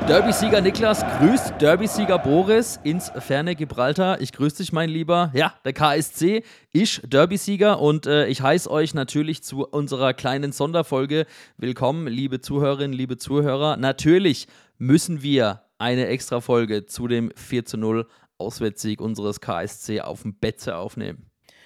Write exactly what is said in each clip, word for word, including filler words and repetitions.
Derby-Sieger Niklas grüßt Derby-Sieger Boris ins ferne Gibraltar. Ich grüße dich, mein Lieber. Ja, der K S C ist Derby-Sieger und äh, ich heiße euch natürlich zu unserer kleinen Sonderfolge willkommen, liebe Zuhörerinnen, liebe Zuhörer. Natürlich müssen wir eine Extra-Folge zu dem vier zu null Auswärtssieg unseres K S C auf dem Betze aufnehmen.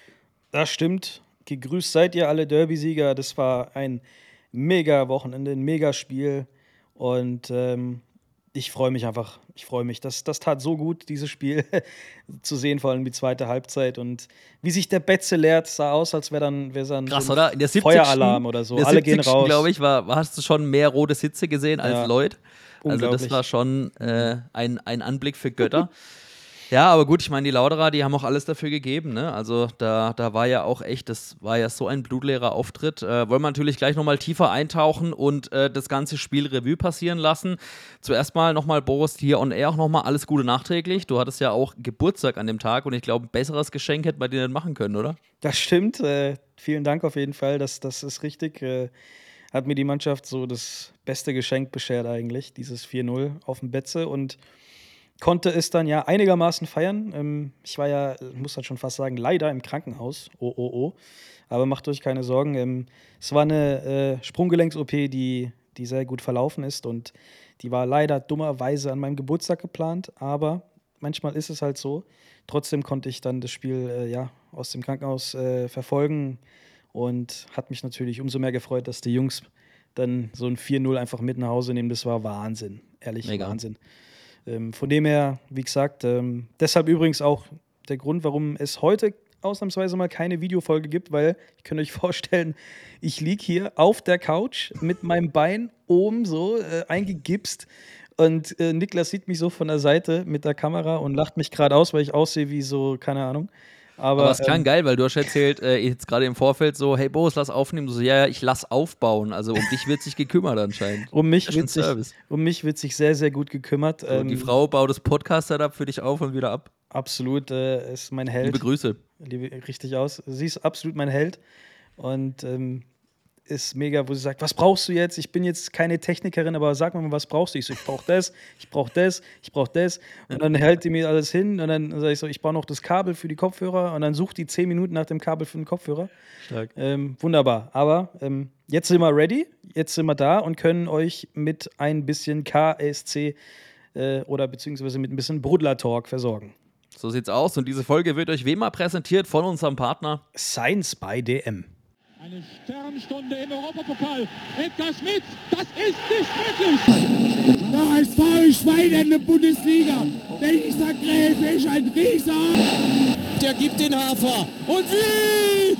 Das stimmt. Gegrüßt seid ihr alle Derby-Sieger. Das war ein mega Wochenende, ein mega Spiel. Und ähm, ich freue mich einfach. Ich freue mich. Das, das tat so gut, dieses Spiel zu sehen, vor allem die zweite Halbzeit. Und wie sich der Betze leert, sah aus, als wäre dann, wär dann Krass, so ein oder? In der Feueralarm oder so. In der Alle gehen raus. glaube ich, war, hast du schon mehr rote Sitze gesehen als Ja, Lloyd. Also das unglaublich. war schon äh, ein, ein Anblick für Götter. Ja, aber gut, ich meine, die Lauderer, die haben auch alles dafür gegeben, ne? Also da, da war ja auch echt, das war ja so ein blutleerer Auftritt. Äh, wollen wir natürlich gleich nochmal tiefer eintauchen und äh, das ganze Spiel Revue passieren lassen. Zuerst mal nochmal, Boris, hier on air auch nochmal alles Gute nachträglich. Du hattest ja auch Geburtstag an dem Tag und ich glaube, ein besseres Geschenk hätten wir dir nicht machen können, oder? Das stimmt. Äh, vielen Dank auf jeden Fall. Das, das ist richtig. Äh, hat mir die Mannschaft so das beste Geschenk beschert eigentlich, dieses vier null auf dem Betze. Und konnte es dann ja einigermaßen feiern. Ähm, ich war ja, muss halt schon fast sagen, leider im Krankenhaus. Oh, oh, oh. Aber macht euch keine Sorgen. Ähm, es war eine äh, Sprunggelenks-O P, die, die sehr gut verlaufen ist. Und die war leider dummerweise an meinem Geburtstag geplant. Aber manchmal ist es halt so. Trotzdem konnte ich dann das Spiel äh, ja, aus dem Krankenhaus äh, verfolgen. Und hat mich natürlich umso mehr gefreut, dass die Jungs dann so ein vier null einfach mit nach Hause nehmen. Das war Wahnsinn. Ehrlich, Mega. Wahnsinn. Ähm, von dem her, wie gesagt, ähm, deshalb übrigens auch der Grund, warum es heute ausnahmsweise mal keine Videofolge gibt, weil ich könnt euch vorstellen, ich liege hier auf der Couch mit meinem Bein oben so äh, eingegipst und äh, Niklas sieht mich so von der Seite mit der Kamera und lacht mich gerade aus, weil ich aussehe wie so, keine Ahnung. Aber Aber es klang ähm, geil, weil du hast erzählt, äh, jetzt gerade im Vorfeld so, hey Boris, lass aufnehmen. Du so, ja, ja, ich lass aufbauen. Also um dich wird sich gekümmert anscheinend. um Das mich ist schon wird sich, Service. um mich wird sich sehr, sehr gut gekümmert. So, die Ähm, Frau baut das Podcast-Setup für dich auf und wieder ab. absolut, äh, ist mein Held. Liebe Grüße. Liebe, richtig aus. Sie ist absolut mein Held und ähm, ist mega, wo sie sagt, was brauchst du jetzt? Ich bin jetzt keine Technikerin, aber sag mir mal, was brauchst du? Ich so, ich brauch das, ich brauch das, ich brauch das. Und dann hält die mir alles hin und dann sage ich so, ich brauche noch das Kabel für die Kopfhörer und dann sucht die zehn Minuten nach dem Kabel für den Kopfhörer. Stark. Ähm, wunderbar. Aber ähm, jetzt sind wir ready, jetzt sind wir da und können euch mit ein bisschen K S C äh, oder beziehungsweise mit ein bisschen Brudler-Talk versorgen. So sieht's aus. Und diese Folge wird euch wie immer präsentiert von unserem Partner Science by D M. Eine Sternstunde im Europapokal. Edgar Schmidt, das ist nicht möglich. Der H S V Schwein in der Bundesliga. Dieser Gräfe ist ein Rieser. Der gibt den Hafer. Und wie?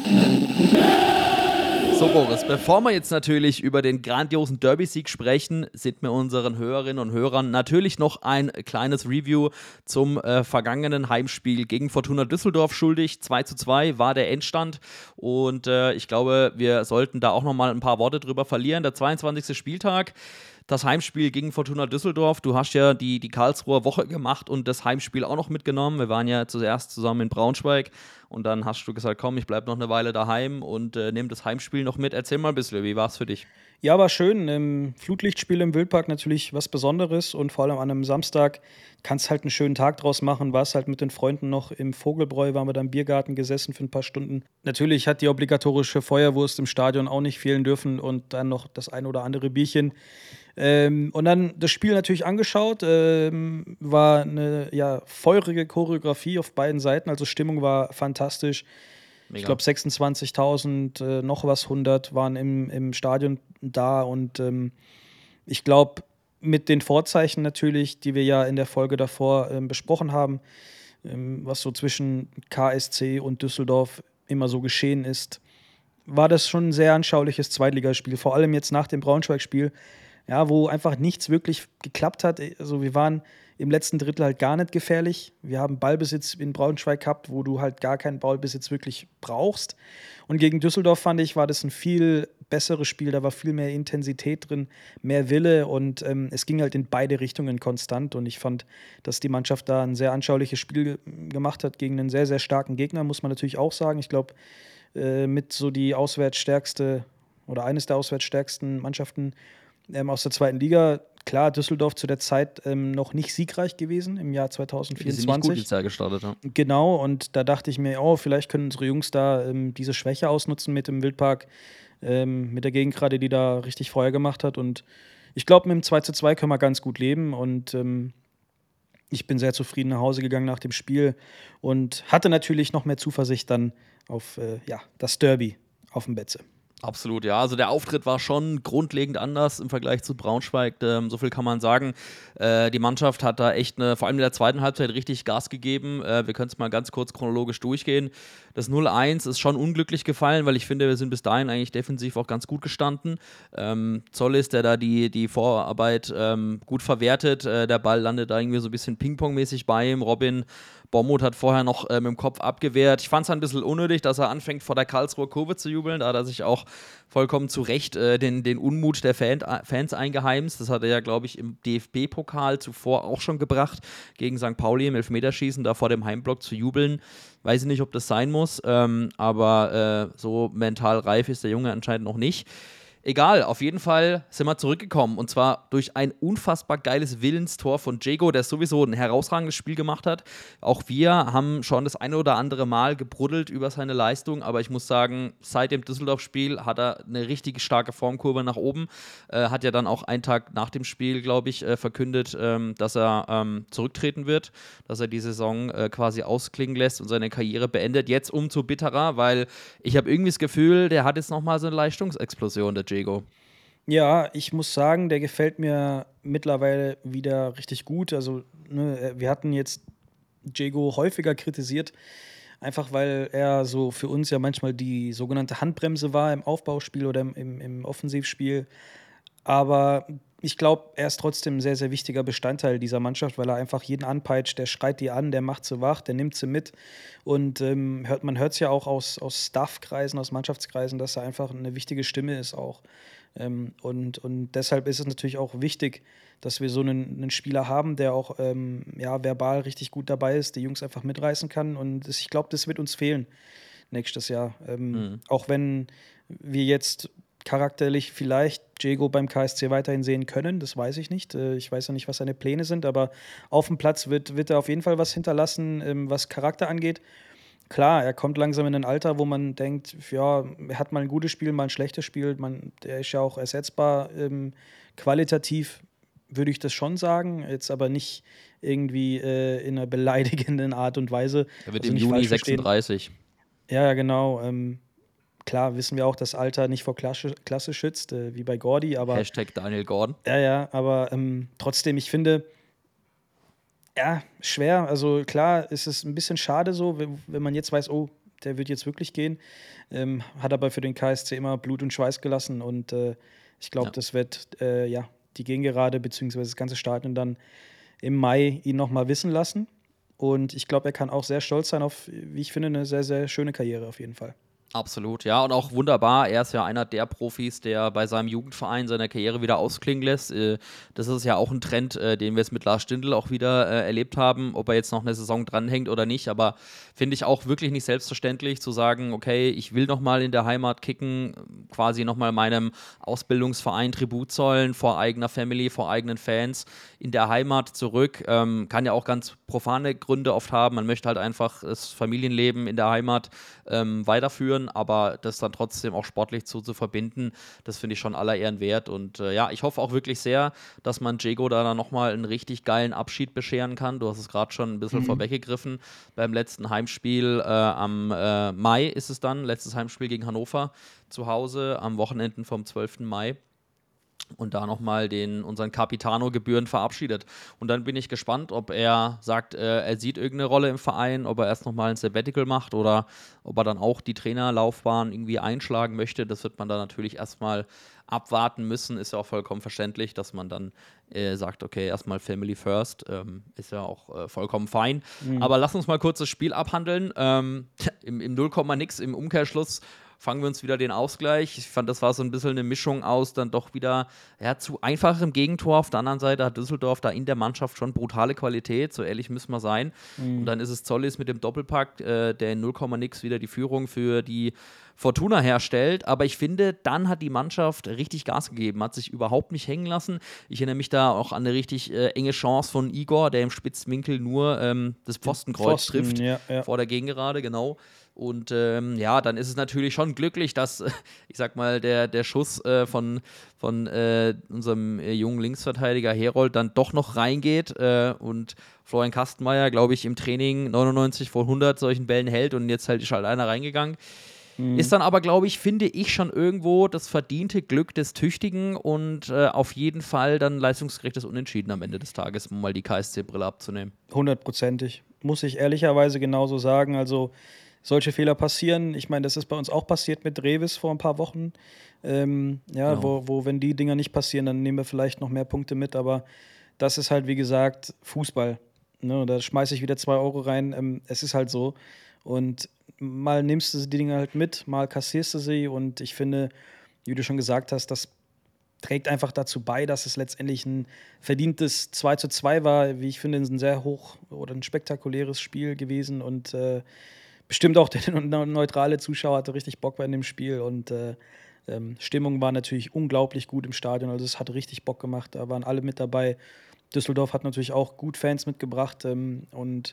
So, Boris, bevor wir jetzt natürlich über den grandiosen Derby-Sieg sprechen, sind wir unseren Hörerinnen und Hörern natürlich noch ein kleines Review zum äh, vergangenen Heimspiel gegen Fortuna Düsseldorf schuldig. zwei zu zwei war der Endstand und äh, ich glaube, wir sollten da auch noch mal ein paar Worte drüber verlieren. Der zweiundzwanzigste Spieltag. Das Heimspiel gegen Fortuna Düsseldorf. Du hast ja die, die Karlsruher Woche gemacht und das Heimspiel auch noch mitgenommen. Wir waren ja zuerst zusammen in Braunschweig und dann hast du gesagt, komm, ich bleib noch eine Weile daheim und äh, nehme das Heimspiel noch mit. Erzähl mal ein bisschen, wie war es für dich? Ja, war schön. Ähm, Flutlichtspiel im Wildpark natürlich was Besonderes und vor allem an einem Samstag kannst halt einen schönen Tag draus machen. Warst halt mit den Freunden noch im Vogelbräu, waren wir da im Biergarten gesessen für ein paar Stunden. Natürlich hat die obligatorische Feuerwurst im Stadion auch nicht fehlen dürfen und dann noch das ein oder andere Bierchen. Ähm, und dann das Spiel natürlich angeschaut, ähm, war eine ja, feurige Choreografie auf beiden Seiten, also Stimmung war fantastisch. Mega. Ich glaube sechsundzwanzigtausend, äh, noch was hundert waren im, im Stadion da und ähm, ich glaube mit den Vorzeichen natürlich, die wir ja in der Folge davor ähm, besprochen haben, ähm, was so zwischen K S C und Düsseldorf immer so geschehen ist, war das schon ein sehr anschauliches Zweitligaspiel, vor allem jetzt nach dem Braunschweig-Spiel, ja, wo einfach nichts wirklich geklappt hat. Also wir waren im letzten Drittel halt gar nicht gefährlich. Wir haben Ballbesitz in Braunschweig gehabt, wo du halt gar keinen Ballbesitz wirklich brauchst. Und gegen Düsseldorf, fand ich, war das ein viel besseres Spiel. Da war viel mehr Intensität drin, mehr Wille und ähm, es ging halt in beide Richtungen konstant. Und ich fand, dass die Mannschaft da ein sehr anschauliches Spiel gemacht hat gegen einen sehr, sehr starken Gegner, muss man natürlich auch sagen. Ich glaube, äh, mit so die auswärtsstärkste oder eines der auswärtsstärksten Mannschaften ähm, aus der zweiten Liga klar, Düsseldorf zu der Zeit ähm, noch nicht siegreich gewesen im Jahr Die sind nicht zweitausendvierundzwanzig. gut ins Jahr gestartet. Ja. Genau, und da dachte ich mir, oh, vielleicht können unsere Jungs da ähm, diese Schwäche ausnutzen mit dem Wildpark, ähm, mit der Gegengrade, die da richtig Feuer gemacht hat. Und ich glaube, mit dem zwei zu zwei können wir ganz gut leben. Und ähm, ich bin sehr zufrieden nach Hause gegangen nach dem Spiel und hatte natürlich noch mehr Zuversicht dann auf äh, ja, das Derby auf dem Betze. Absolut, ja. Also der Auftritt war schon grundlegend anders im Vergleich zu Braunschweig. Ähm, so viel kann man sagen. Äh, die Mannschaft hat da echt, eine, vor allem in der zweiten Halbzeit, richtig Gas gegeben. Äh, wir können es mal ganz kurz chronologisch durchgehen. Das null eins ist schon unglücklich gefallen, weil ich finde, wir sind bis dahin eigentlich defensiv auch ganz gut gestanden. Ähm, Zollis, der da die, die Vorarbeit ähm, gut verwertet. Äh, der Ball landet da irgendwie so ein bisschen Ping-Pong-mäßig bei ihm. Robin Bormuth hat vorher noch äh, mit dem Kopf abgewehrt. Ich fand es ein bisschen unnötig, dass er anfängt, vor der Karlsruher Kurve zu jubeln. Da hat er sich auch vollkommen zu Recht äh, den, den Unmut der Fan, Fans eingeheimst. Das hat er ja, glaube ich, im D F B-Pokal zuvor auch schon gebracht, gegen Sankt Pauli im Elfmeterschießen, da vor dem Heimblock zu jubeln. Weiß ich nicht, ob das sein muss, ähm, aber äh, so mental reif ist der Junge anscheinend noch nicht. Egal, auf jeden Fall sind wir zurückgekommen und zwar durch ein unfassbar geiles Willenstor von Dzeko, der sowieso ein herausragendes Spiel gemacht hat. Auch wir haben schon das eine oder andere Mal gebruddelt über seine Leistung, aber ich muss sagen, seit dem Düsseldorf-Spiel hat er eine richtig starke Formkurve nach oben. Äh, hat ja dann auch einen Tag nach dem Spiel, glaube ich, äh, verkündet, ähm, dass er ähm, zurücktreten wird, dass er die Saison äh, quasi ausklingen lässt und seine Karriere beendet. Jetzt umso bitterer, weil ich habe irgendwie das Gefühl, der hat jetzt nochmal so eine Leistungsexplosion, der Dzeko. Ja, ich muss sagen, der gefällt mir mittlerweile wieder richtig gut. Also, ne, wir hatten jetzt Dzeko häufiger kritisiert, einfach weil er so für uns ja manchmal die sogenannte Handbremse war im Aufbauspiel oder im, im, im Offensivspiel. Aber ich glaube, er ist trotzdem ein sehr, sehr wichtiger Bestandteil dieser Mannschaft, weil er einfach jeden anpeitscht, der schreit die an, der macht sie wach, der nimmt sie mit. Und ähm, hört, man hört es ja auch aus, aus Staffkreisen, aus Mannschaftskreisen, dass er einfach eine wichtige Stimme ist auch. Ähm, und, und deshalb ist es natürlich auch wichtig, dass wir so einen, einen Spieler haben, der auch ähm, ja, verbal richtig gut dabei ist, die Jungs einfach mitreißen kann. Und das, ich glaube, das wird uns fehlen nächstes Jahr. Ähm, mhm. Auch wenn wir jetzt charakterlich vielleicht Dzeko beim K S C weiterhin sehen können, das weiß ich nicht. Ich weiß ja nicht, was seine Pläne sind, aber auf dem Platz wird, wird er auf jeden Fall was hinterlassen, was Charakter angeht. Klar, er kommt langsam in ein Alter, wo man denkt, ja, er hat mal ein gutes Spiel, mal ein schlechtes Spiel, man, der ist ja auch ersetzbar. Ähm, qualitativ würde ich das schon sagen, jetzt aber nicht irgendwie äh, in einer beleidigenden Art und Weise. Er wird also im Juni sechsunddreißig. Ja, ja, genau. Ähm, Klar wissen wir auch, dass Alter nicht vor Klasse, Klasse schützt, äh, wie bei Gordy, aber. Hashtag Daniel Gordon. Ja, ja, aber ähm, trotzdem, ich finde, ja, schwer. Also klar, ist es ein bisschen schade so, wenn, wenn man jetzt weiß, oh, der wird jetzt wirklich gehen. Ähm, hat aber für den K S C immer Blut und Schweiß gelassen und äh, ich glaube, ja. das wird äh, ja die Gegengerade bzw. das ganze Stadion dann im Mai ihn nochmal wissen lassen. Und ich glaube, er kann auch sehr stolz sein auf, wie ich finde, eine sehr, sehr schöne Karriere auf jeden Fall. Absolut, ja, und auch wunderbar. Er ist ja einer der Profis, der bei seinem Jugendverein seine Karriere wieder ausklingen lässt. Das ist ja auch ein Trend, den wir jetzt mit Lars Stindl auch wieder erlebt haben, ob er jetzt noch eine Saison dranhängt oder nicht. Aber finde ich auch wirklich nicht selbstverständlich zu sagen, okay, ich will nochmal in der Heimat kicken, quasi nochmal meinem Ausbildungsverein Tribut zollen, vor eigener Family, vor eigenen Fans, in der Heimat zurück. Ähm, kann ja auch ganz profane Gründe oft haben. Man möchte halt einfach das Familienleben in der Heimat ähm, weiterführen, aber das dann trotzdem auch sportlich zu, zu verbinden, das finde ich schon aller Ehren wert. Und äh, ja, ich hoffe auch wirklich sehr, dass man Dzeko da dann nochmal einen richtig geilen Abschied bescheren kann. Du hast es gerade schon ein bisschen mhm. vorweggegriffen. Beim letzten Heimspiel äh, am äh, Mai ist es dann, letztes Heimspiel gegen Hannover zu Hause, am Wochenenden vom zwölften Mai. Und da nochmal den unseren Capitano gebührend verabschiedet. Und dann bin ich gespannt, ob er sagt, äh, er sieht irgendeine Rolle im Verein, ob er erst nochmal ein Sabbatical macht oder ob er dann auch die Trainerlaufbahn irgendwie einschlagen möchte. Das wird man dann natürlich erstmal abwarten müssen. Ist ja auch vollkommen verständlich, dass man dann äh, sagt, okay, erstmal Family First. Ähm, ist ja auch äh, vollkommen fein. Mhm. Aber lass uns mal kurz das Spiel abhandeln. Ähm, im, im null Komma nix, im Umkehrschluss fangen wir uns wieder den Ausgleich. Ich fand, das war so ein bisschen eine Mischung aus dann doch wieder ja, zu einfachem Gegentor. Auf der anderen Seite hat Düsseldorf da in der Mannschaft schon brutale Qualität, so ehrlich müssen wir sein. Mhm. Und dann ist es Zollis mit dem Doppelpack, äh, der in null Komma nix wieder die Führung für die Fortuna herstellt. Aber ich finde, dann hat die Mannschaft richtig Gas gegeben, hat sich überhaupt nicht hängen lassen. Ich erinnere mich da auch an eine richtig äh, enge Chance von Igor, der im Spitzwinkel nur ähm, das Pfostenkreuz Pfosten, trifft, ja, ja. vor der Gegengerade, genau. Und ähm, ja, dann ist es natürlich schon glücklich, dass, ich sag mal, der, der Schuss äh, von, von äh, unserem äh, jungen Linksverteidiger Herold dann doch noch reingeht äh, und Florian Kastenmeier, glaube ich, im Training neunundneunzig von hundert solchen Bällen hält und jetzt halt ist halt einer reingegangen. Mhm. Ist dann aber, glaube ich, finde ich schon irgendwo das verdiente Glück des Tüchtigen und äh, auf jeden Fall dann leistungsgerechtes Unentschieden am Ende des Tages, um mal die K S C-Brille abzunehmen. Hundertprozentig. Muss ich ehrlicherweise genauso sagen. Also solche Fehler passieren. Ich meine, das ist bei uns auch passiert mit Revis vor ein paar Wochen. Ähm, ja, genau. wo, wo, wenn die Dinger nicht passieren, dann nehmen wir vielleicht noch mehr Punkte mit. Aber das ist halt, wie gesagt, Fußball. Ne? Da schmeiße ich wieder zwei Euro rein. Ähm, es ist halt so. Und mal nimmst du die Dinger halt mit, mal kassierst du sie. Und ich finde, wie du schon gesagt hast, das trägt einfach dazu bei, dass es letztendlich ein verdientes zwei zu zwei war. Wie ich finde, ein sehr hoch oder ein spektakuläres Spiel gewesen. Und äh, bestimmt auch der neutrale Zuschauer hatte richtig Bock bei dem Spiel und äh, ähm, Stimmung war natürlich unglaublich gut im Stadion, also es hat richtig Bock gemacht, da waren alle mit dabei. Düsseldorf hat natürlich auch gut Fans mitgebracht ähm, und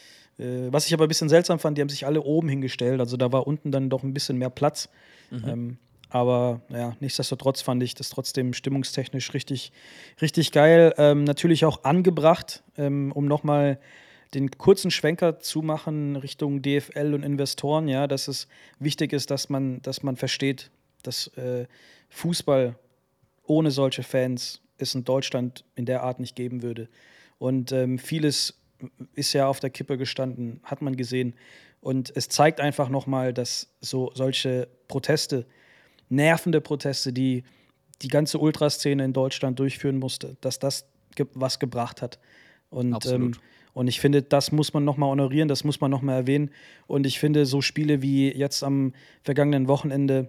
äh, was ich aber ein bisschen seltsam fand, die haben sich alle oben hingestellt, also da war unten dann doch ein bisschen mehr Platz. Mhm. Ähm, aber ja, nichtsdestotrotz fand ich das trotzdem stimmungstechnisch richtig, richtig geil. Ähm, natürlich auch angebracht, ähm, um nochmal den kurzen Schwenker zu machen Richtung D F L und Investoren, ja, dass es wichtig ist, dass man, dass man versteht, dass äh, Fußball ohne solche Fans es in Deutschland in der Art nicht geben würde. Und ähm, vieles ist ja auf der Kippe gestanden, hat man gesehen. Und es zeigt einfach nochmal, dass so solche Proteste, nervende Proteste, die die ganze Ultraszene in Deutschland durchführen musste, dass das ge- was gebracht hat. Und Absolut. Ähm, Und ich finde, das muss man nochmal honorieren, das muss man nochmal erwähnen. Und ich finde, so Spiele wie jetzt am vergangenen Wochenende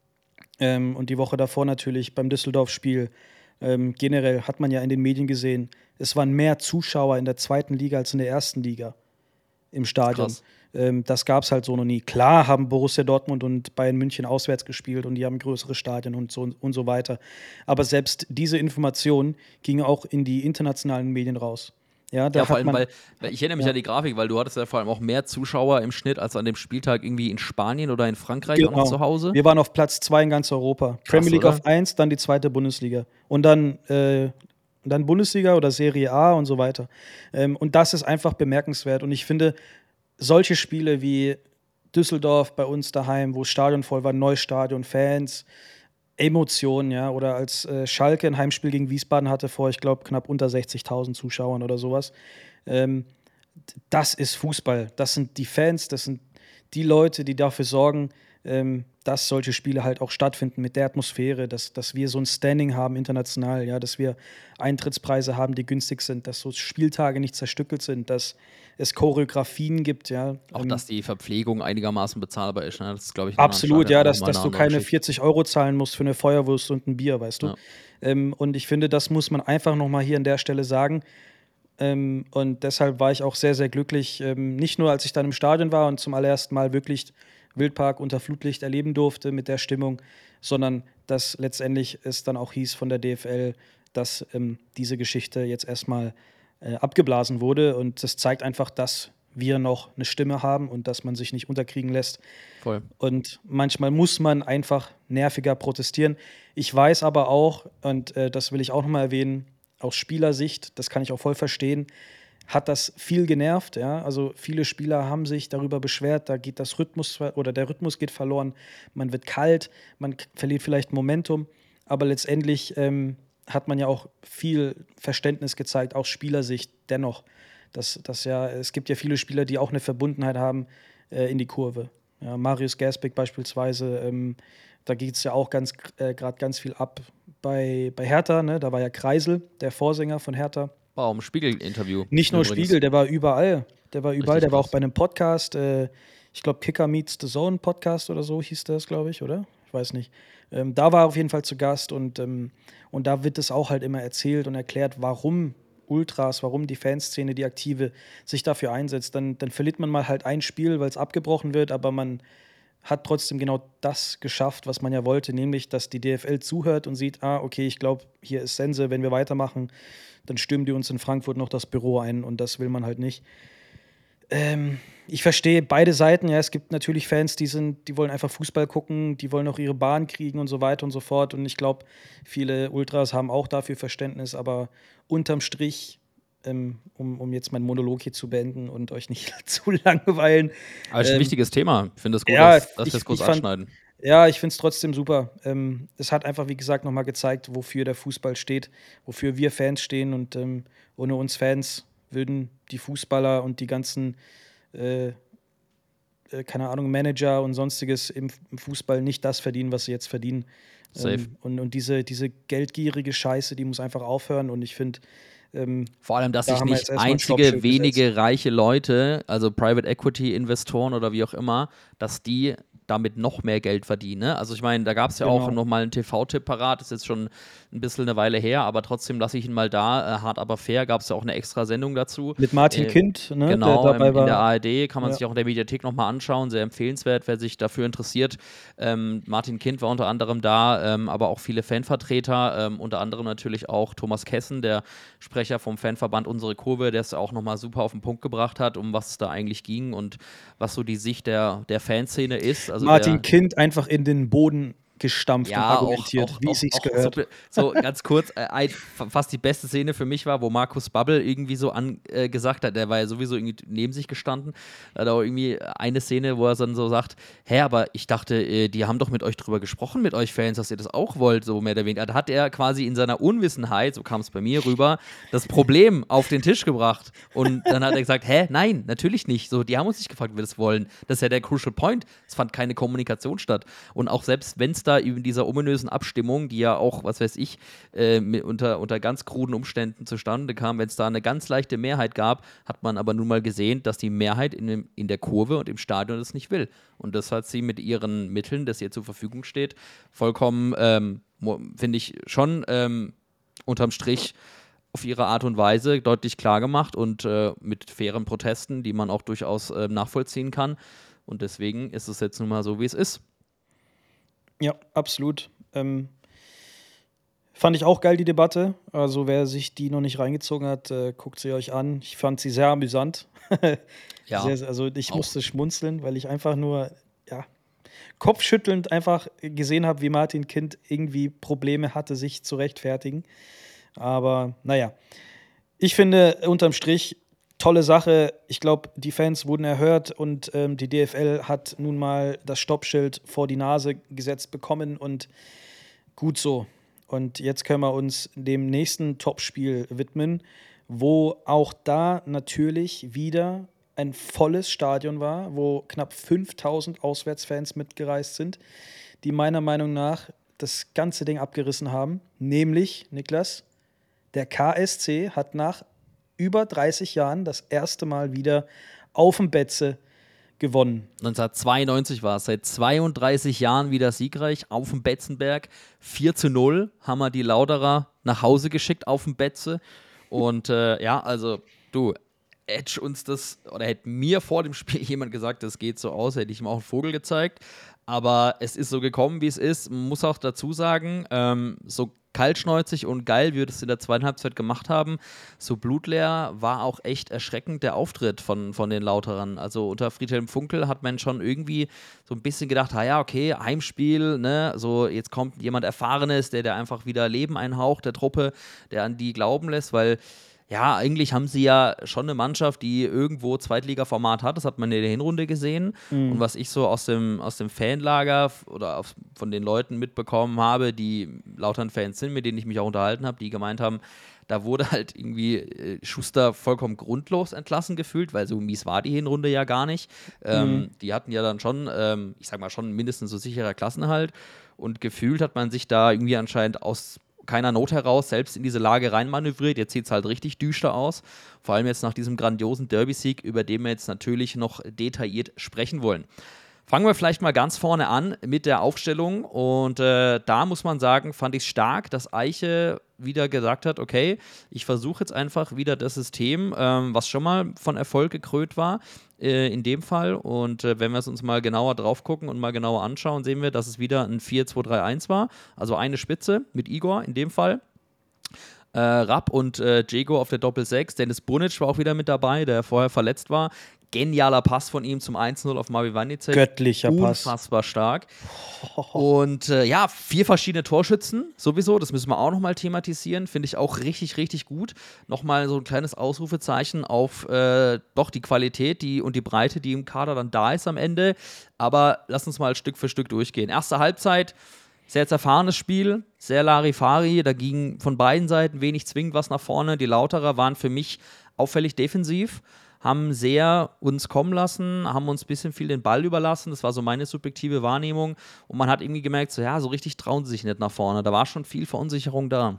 ähm, und die Woche davor natürlich beim Düsseldorf-Spiel, ähm, generell hat man ja in den Medien gesehen, es waren mehr Zuschauer in der zweiten Liga als in der ersten Liga im Stadion. Ähm, das gab es halt so noch nie. Klar haben Borussia Dortmund und Bayern München auswärts gespielt und die haben größere Stadien und so und so weiter. Aber selbst diese Information ging auch in die internationalen Medien raus. Ja, da ja, vor hat allem, man, weil, weil ich erinnere mich ja. an die Grafik, weil du hattest ja vor allem auch mehr Zuschauer im Schnitt als an dem Spieltag irgendwie in Spanien oder in Frankreich Genau. auch noch zu Hause. Wir waren auf Platz zwei in ganz Europa. Krass, Premier League oder? auf eins, dann die zweite Bundesliga. Und dann, äh, dann Bundesliga oder Serie A und so weiter. Ähm, und das ist einfach bemerkenswert. Und ich finde, solche Spiele wie Düsseldorf bei uns daheim, wo das Stadion voll war, Neustadion, Fans, Emotionen, ja, oder als äh, Schalke ein Heimspiel gegen Wiesbaden hatte vor, ich glaube, knapp unter sechzigtausend Zuschauern oder sowas. Ähm, das ist Fußball. Das sind die Fans, das sind die Leute, die dafür sorgen, ähm, dass solche Spiele halt auch stattfinden mit der Atmosphäre, dass, dass wir so ein Standing haben international, ja, dass wir Eintrittspreise haben, die günstig sind, dass so Spieltage nicht zerstückelt sind, dass es Choreografien gibt, ja. Auch, ähm, dass die Verpflegung einigermaßen bezahlbar ist. Ne? Das ist, glaube ich, Absolut, ja, dass, dass du keine Geschichte. vierzig Euro zahlen musst für eine Feuerwurst und ein Bier, weißt du. Ja. Ähm, und ich finde, das muss man einfach nochmal hier an der Stelle sagen. Ähm, und deshalb war ich auch sehr, sehr glücklich. Ähm, nicht nur, als ich dann im Stadion war und zum allerersten Mal wirklich Wildpark unter Flutlicht erleben durfte mit der Stimmung, sondern dass letztendlich es dann auch hieß von der D F L, dass ähm, diese Geschichte jetzt erstmal äh, abgeblasen wurde. Und das zeigt einfach, dass wir noch eine Stimme haben und dass man sich nicht unterkriegen lässt. Voll. Und manchmal muss man einfach nerviger protestieren. Ich weiß aber auch, und äh, das will ich auch nochmal erwähnen, aus Spielersicht, das kann ich auch voll verstehen, hat das viel genervt. Ja? Also viele Spieler haben sich darüber beschwert, da geht das Rhythmus oder der Rhythmus geht verloren, man wird kalt, man k- verliert vielleicht Momentum, aber letztendlich ähm, hat man ja auch viel Verständnis gezeigt, aus Spielersicht dennoch. Dass, dass ja, es gibt ja viele Spieler, die auch eine Verbundenheit haben äh, in die Kurve. Ja, Marius Gersbeck beispielsweise, ähm, da geht es ja auch ganz äh, gerade ganz viel ab bei, bei Hertha, ne? Da war ja Kreisel, der Vorsänger von Hertha. War auch im Spiegel-Interview. Nicht nur übrigens. Spiegel, der war überall. Der war überall, Richtig der war krass. auch bei einem Podcast. Äh, ich glaube, Kicker Meets the Zone Podcast oder so hieß das, glaube ich, oder? Ich weiß nicht. Ähm, da war er auf jeden Fall zu Gast und, ähm, und da wird es auch halt immer erzählt und erklärt, warum Ultras, warum die Fanszene, die aktive, sich dafür einsetzt. Dann, dann verliert man mal halt ein Spiel, weil es abgebrochen wird, aber man hat trotzdem genau das geschafft, was man ja wollte, nämlich, dass die D F L zuhört und sieht, ah, okay, ich glaube, hier ist Sense, wenn wir weitermachen, dann stürmen die uns in Frankfurt noch das Büro ein und das will man halt nicht. Ähm, ich verstehe beide Seiten, ja, es gibt natürlich Fans, die sind, die wollen einfach Fußball gucken, die wollen auch ihre Bahn kriegen und so weiter und so fort und ich glaube, viele Ultras haben auch dafür Verständnis, aber unterm Strich, ähm, um, um jetzt meinen Monolog hier zu beenden und euch nicht zu langweilen. Aber es ist ein ähm, wichtiges Thema. Ich finde es gut, ja, dass, dass ich- wir es kurz ich fand- anschneiden. Ja, ich finde es trotzdem super. Ähm, es hat einfach, wie gesagt, nochmal gezeigt, wofür der Fußball steht, wofür wir Fans stehen. Und ähm, ohne uns Fans würden die Fußballer und die ganzen, äh, äh, keine Ahnung, Manager und sonstiges im, im Fußball nicht das verdienen, was sie jetzt verdienen. Safe. Ähm, und und diese, diese geldgierige Scheiße, die muss einfach aufhören. Und ich finde, ähm, Vor allem, dass Da sich haben wir nicht jetzt erstmal ein einzige Stoppschild wenige reiche Leute, also Private Equity Investoren oder wie auch immer, dass die damit noch mehr Geld verdienen. Ne? Also ich meine, da gab es ja Genau. auch noch mal einen T V-Tipp parat, ist jetzt schon ein bisschen eine Weile her, aber trotzdem lasse ich ihn mal da. Äh, hart aber fair, gab es ja auch eine extra Sendung dazu. mit Martin Äh, Kind, ne, Genau, der dabei ähm, war. in der A R D kann man Ja. sich auch in der Mediathek nochmal anschauen, sehr empfehlenswert, wer sich dafür interessiert. Ähm, Martin Kind war unter anderem da, ähm, aber auch viele Fanvertreter, ähm, unter anderem natürlich auch Thomas Kessen, der Sprecher vom Fanverband Unsere Kurve, der es auch nochmal super auf den Punkt gebracht hat, um was es da eigentlich ging und was so die Sicht der, der Fanszene ist. Also Martin der, Kind einfach in den Boden gestampft und ja, auch, argumentiert, auch, wie auch, es sich auch gehört. so, so ganz kurz, äh, ein, fast die beste Szene für mich war, wo Markus Babbel irgendwie so an, äh, gesagt hat, der war ja sowieso irgendwie neben sich gestanden, da hat er auch irgendwie eine Szene, wo er dann so sagt, hä, aber ich dachte, äh, die haben doch mit euch drüber gesprochen, mit euch Fans, dass ihr das auch wollt, so mehr oder weniger. Da hat er quasi in seiner Unwissenheit, so kam es bei mir rüber, das Problem auf den Tisch gebracht und dann hat er gesagt, hä, nein, natürlich nicht, so, die haben uns nicht gefragt, ob wir das wollen, das ist ja der Crucial Point, es fand keine Kommunikation statt und auch selbst wenn es da in dieser ominösen Abstimmung, die ja auch, was weiß ich, äh, mit, unter, unter ganz kruden Umständen zustande kam, wenn es da eine ganz leichte Mehrheit gab, hat man aber nun mal gesehen, dass die Mehrheit in, dem, in der Kurve und im Stadion das nicht will. Und das hat sie mit ihren Mitteln, das ihr zur Verfügung steht, vollkommen, ähm, finde ich, schon ähm, unterm Strich auf ihre Art und Weise deutlich klar gemacht und äh, mit fairen Protesten, die man auch durchaus äh, nachvollziehen kann. Und deswegen ist es jetzt nun mal so, wie es ist. Ja, absolut. Ähm, fand ich auch geil, die Debatte. Also, wer sich die noch nicht reingezogen hat, äh, guckt sie euch an. Ich fand sie sehr amüsant. Ja, sehr, also, ich auch. musste schmunzeln, weil ich einfach nur, ja, kopfschüttelnd einfach gesehen habe, wie Martin Kind irgendwie Probleme hatte, sich zu rechtfertigen. Aber naja, ich finde unterm Strich tolle Sache. Ich glaube, die Fans wurden erhört und ähm, die D F L hat nun mal das Stoppschild vor die Nase gesetzt bekommen und gut so. Und jetzt können wir uns dem nächsten Topspiel widmen, wo auch da natürlich wieder ein volles Stadion war, wo knapp fünftausend Auswärtsfans mitgereist sind, die meiner Meinung nach das ganze Ding abgerissen haben. Nämlich, Niklas, der K S C hat nach über dreißig Jahren das erste Mal wieder auf dem Betze gewonnen. neunzehnhundertzweiundneunzig war es, seit zweiunddreißig Jahren wieder siegreich auf dem Betzenberg. vier zu null haben wir die Lauderer nach Hause geschickt auf dem Betze. Und äh, ja, also du, hätte uns das, oder hätte mir vor dem Spiel jemand gesagt, das geht so aus, hätte ich ihm auch einen Vogel gezeigt. Aber es ist so gekommen, wie es ist. Man muss auch dazu sagen, ähm, so kaltschnäuzig und geil, wie wir das in der zweiten Halbzeit gemacht haben, so blutleer war auch echt erschreckend der Auftritt von, von den Lauterern. Also unter Friedhelm Funkel hat man schon irgendwie so ein bisschen gedacht, ah ja, okay, Heimspiel, ne, so jetzt kommt jemand Erfahrenes, der, der einfach wieder Leben einhaucht, der Truppe, der an die glauben lässt, weil ja, eigentlich haben sie ja schon eine Mannschaft, die irgendwo Zweitliga-Format hat. Das hat man in der Hinrunde gesehen. Mhm. Und was ich so aus dem, aus dem Fanlager oder auf, von den Leuten mitbekommen habe, die Lautern-Fans sind, mit denen ich mich auch unterhalten habe, die gemeint haben, da wurde halt irgendwie äh, Schuster vollkommen grundlos entlassen gefühlt, weil so mies war die Hinrunde ja gar nicht. Ähm, mhm. Die hatten ja dann schon, ähm, ich sag mal, schon mindestens so sicherer Klassenerhalt. Und gefühlt hat man sich da irgendwie anscheinend aus keiner Not heraus selbst in diese Lage reinmanövriert. Jetzt sieht es halt richtig düster aus. Vor allem jetzt nach diesem grandiosen Derby-Sieg, über den wir jetzt natürlich noch detailliert sprechen wollen. Fangen wir vielleicht mal ganz vorne an mit der Aufstellung und äh, da muss man sagen, fand ich stark, dass Eiche wieder gesagt hat, okay, ich versuche jetzt einfach wieder das System, ähm, was schon mal von Erfolg gekrönt war, äh, in dem Fall und äh, wenn wir es uns mal genauer drauf gucken und mal genauer anschauen, sehen wir, dass es wieder ein vier zwei drei eins war, also eine Spitze mit Igor in dem Fall. Äh, Rapp und äh, Diego auf der Doppel sechs, Dennis Bunic war auch wieder mit dabei, der vorher verletzt war. Genialer Pass von ihm zum eins null auf Marvin Vanecek. Göttlicher Pass. Unfassbar stark. Und äh, ja, vier verschiedene Torschützen sowieso, das müssen wir auch nochmal thematisieren, finde ich auch richtig, richtig gut. Nochmal so ein kleines Ausrufezeichen auf äh, doch die Qualität die, und die Breite, die im Kader dann da ist am Ende. Aber lass uns mal Stück für Stück durchgehen. Erste Halbzeit, sehr zerfahrenes Spiel, sehr Larifari, da ging von beiden Seiten wenig zwingend was nach vorne. Die Lauterer waren für mich auffällig defensiv, haben sehr uns kommen lassen, haben uns ein bisschen viel den Ball überlassen. Das war so meine subjektive Wahrnehmung. Und man hat irgendwie gemerkt, so ja, so richtig trauen sie sich nicht nach vorne. Da war schon viel Verunsicherung da.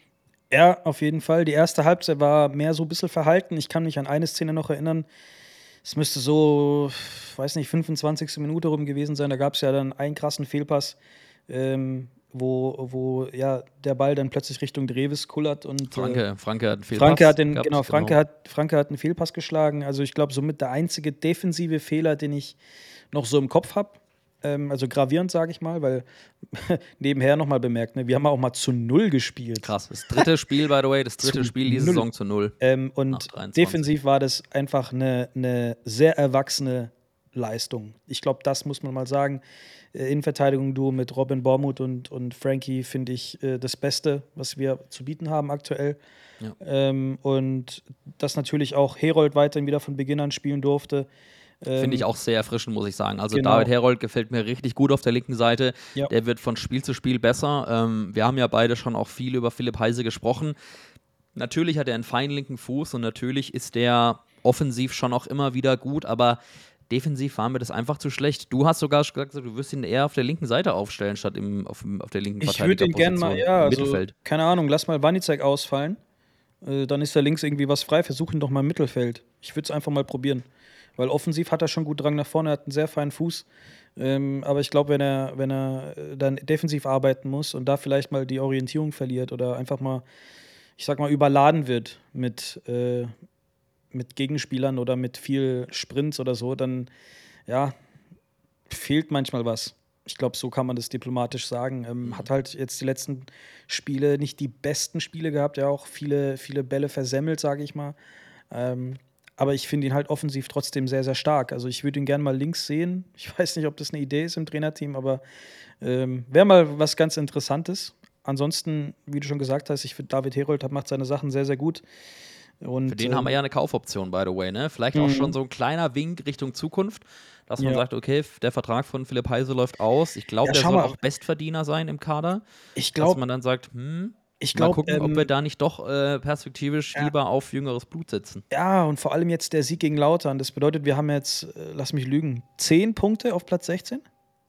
Ja, auf jeden Fall. Die erste Halbzeit war mehr so ein bisschen verhalten. Ich kann mich an eine Szene noch erinnern. Es müsste so, weiß nicht, fünfundzwanzigste Minute rum gewesen sein. Da gab es ja dann einen krassen Fehlpass, ähm, wo, wo ja, der Ball dann plötzlich Richtung Dreves kullert. Und, Franke, äh, Franke hat einen Fehlpass. Franke hat den, gehabt, genau, Franke, genau. Hat, Franke hat einen Fehlpass geschlagen. Also ich glaube, somit der einzige defensive Fehler, den ich noch so im Kopf habe. Ähm, also gravierend, sage ich mal, weil nebenher nochmal bemerkt, ne, wir haben auch mal zu null gespielt. Krass, das dritte Spiel, by the way, das dritte Zu Spiel diese null. Saison zu null. Ähm, und Nach dreiundzwanzig. defensiv war das einfach eine, eine sehr erwachsene Leistung. Ich glaube, das muss man mal sagen. Äh, Innenverteidigung-Duo mit Robin Bormuth und, und Frankie finde ich äh, das Beste, was wir zu bieten haben aktuell. Ja. Ähm, und dass natürlich auch Herold weiterhin wieder von Beginn an spielen durfte. Ähm, Finde ich auch sehr erfrischend, muss ich sagen. Also genau. David Herold gefällt mir richtig gut auf der linken Seite. Ja. Der wird von Spiel zu Spiel besser. Ähm, wir haben ja beide schon auch viel über Philipp Heise gesprochen. Natürlich hat er einen feinen linken Fuß und natürlich ist der offensiv schon auch immer wieder gut, aber defensiv war mir das einfach zu schlecht. Du hast sogar gesagt, du wirst ihn eher auf der linken Seite aufstellen, statt im, auf, auf der linken Ich würde ihn gerne mal, ja, im also, Mittelfeld. keine Ahnung, lass mal Vanecek ausfallen. Äh, dann ist da links irgendwie was frei. Versuch ihn doch mal im Mittelfeld. Ich würde es einfach mal probieren. Weil offensiv hat er schon gut Drang nach vorne, hat einen sehr feinen Fuß. Ähm, aber ich glaube, wenn er, wenn er äh, dann defensiv arbeiten muss und da vielleicht mal die Orientierung verliert oder einfach mal, ich sag mal, überladen wird mit, äh, mit Gegenspielern oder mit viel Sprints oder so, dann ja, fehlt manchmal was. Ich glaube, so kann man das diplomatisch sagen. Ähm, hat halt jetzt die letzten Spiele nicht die besten Spiele gehabt, ja auch viele, viele Bälle versemmelt, sage ich mal. Ähm, aber ich finde ihn halt offensiv trotzdem sehr, sehr stark. Also ich würde ihn gerne mal links sehen. Ich weiß nicht, ob das eine Idee ist im Trainerteam, aber ähm, wäre mal was ganz Interessantes. Ansonsten, wie du schon gesagt hast, ich finde, David Herold macht seine Sachen sehr, sehr gut. Und, Für den ähm, haben wir ja eine Kaufoption, by the way. Ne? Vielleicht auch Mhm. schon so ein kleiner Wink Richtung Zukunft, dass man Ja. sagt, okay, der Vertrag von Philipp Heise läuft aus. Ich glaube, Ja, der schau soll mal. auch Bestverdiener sein im Kader. Ich Dass glaube, man dann sagt, hm, ich mal glaube, gucken, ob ähm, wir da nicht doch äh, perspektivisch ja. lieber auf jüngeres Blut setzen. ja, und vor allem jetzt der Sieg gegen Lautern. Das bedeutet, wir haben jetzt, äh, lass mich lügen, zehn Punkte auf Platz sechzehn?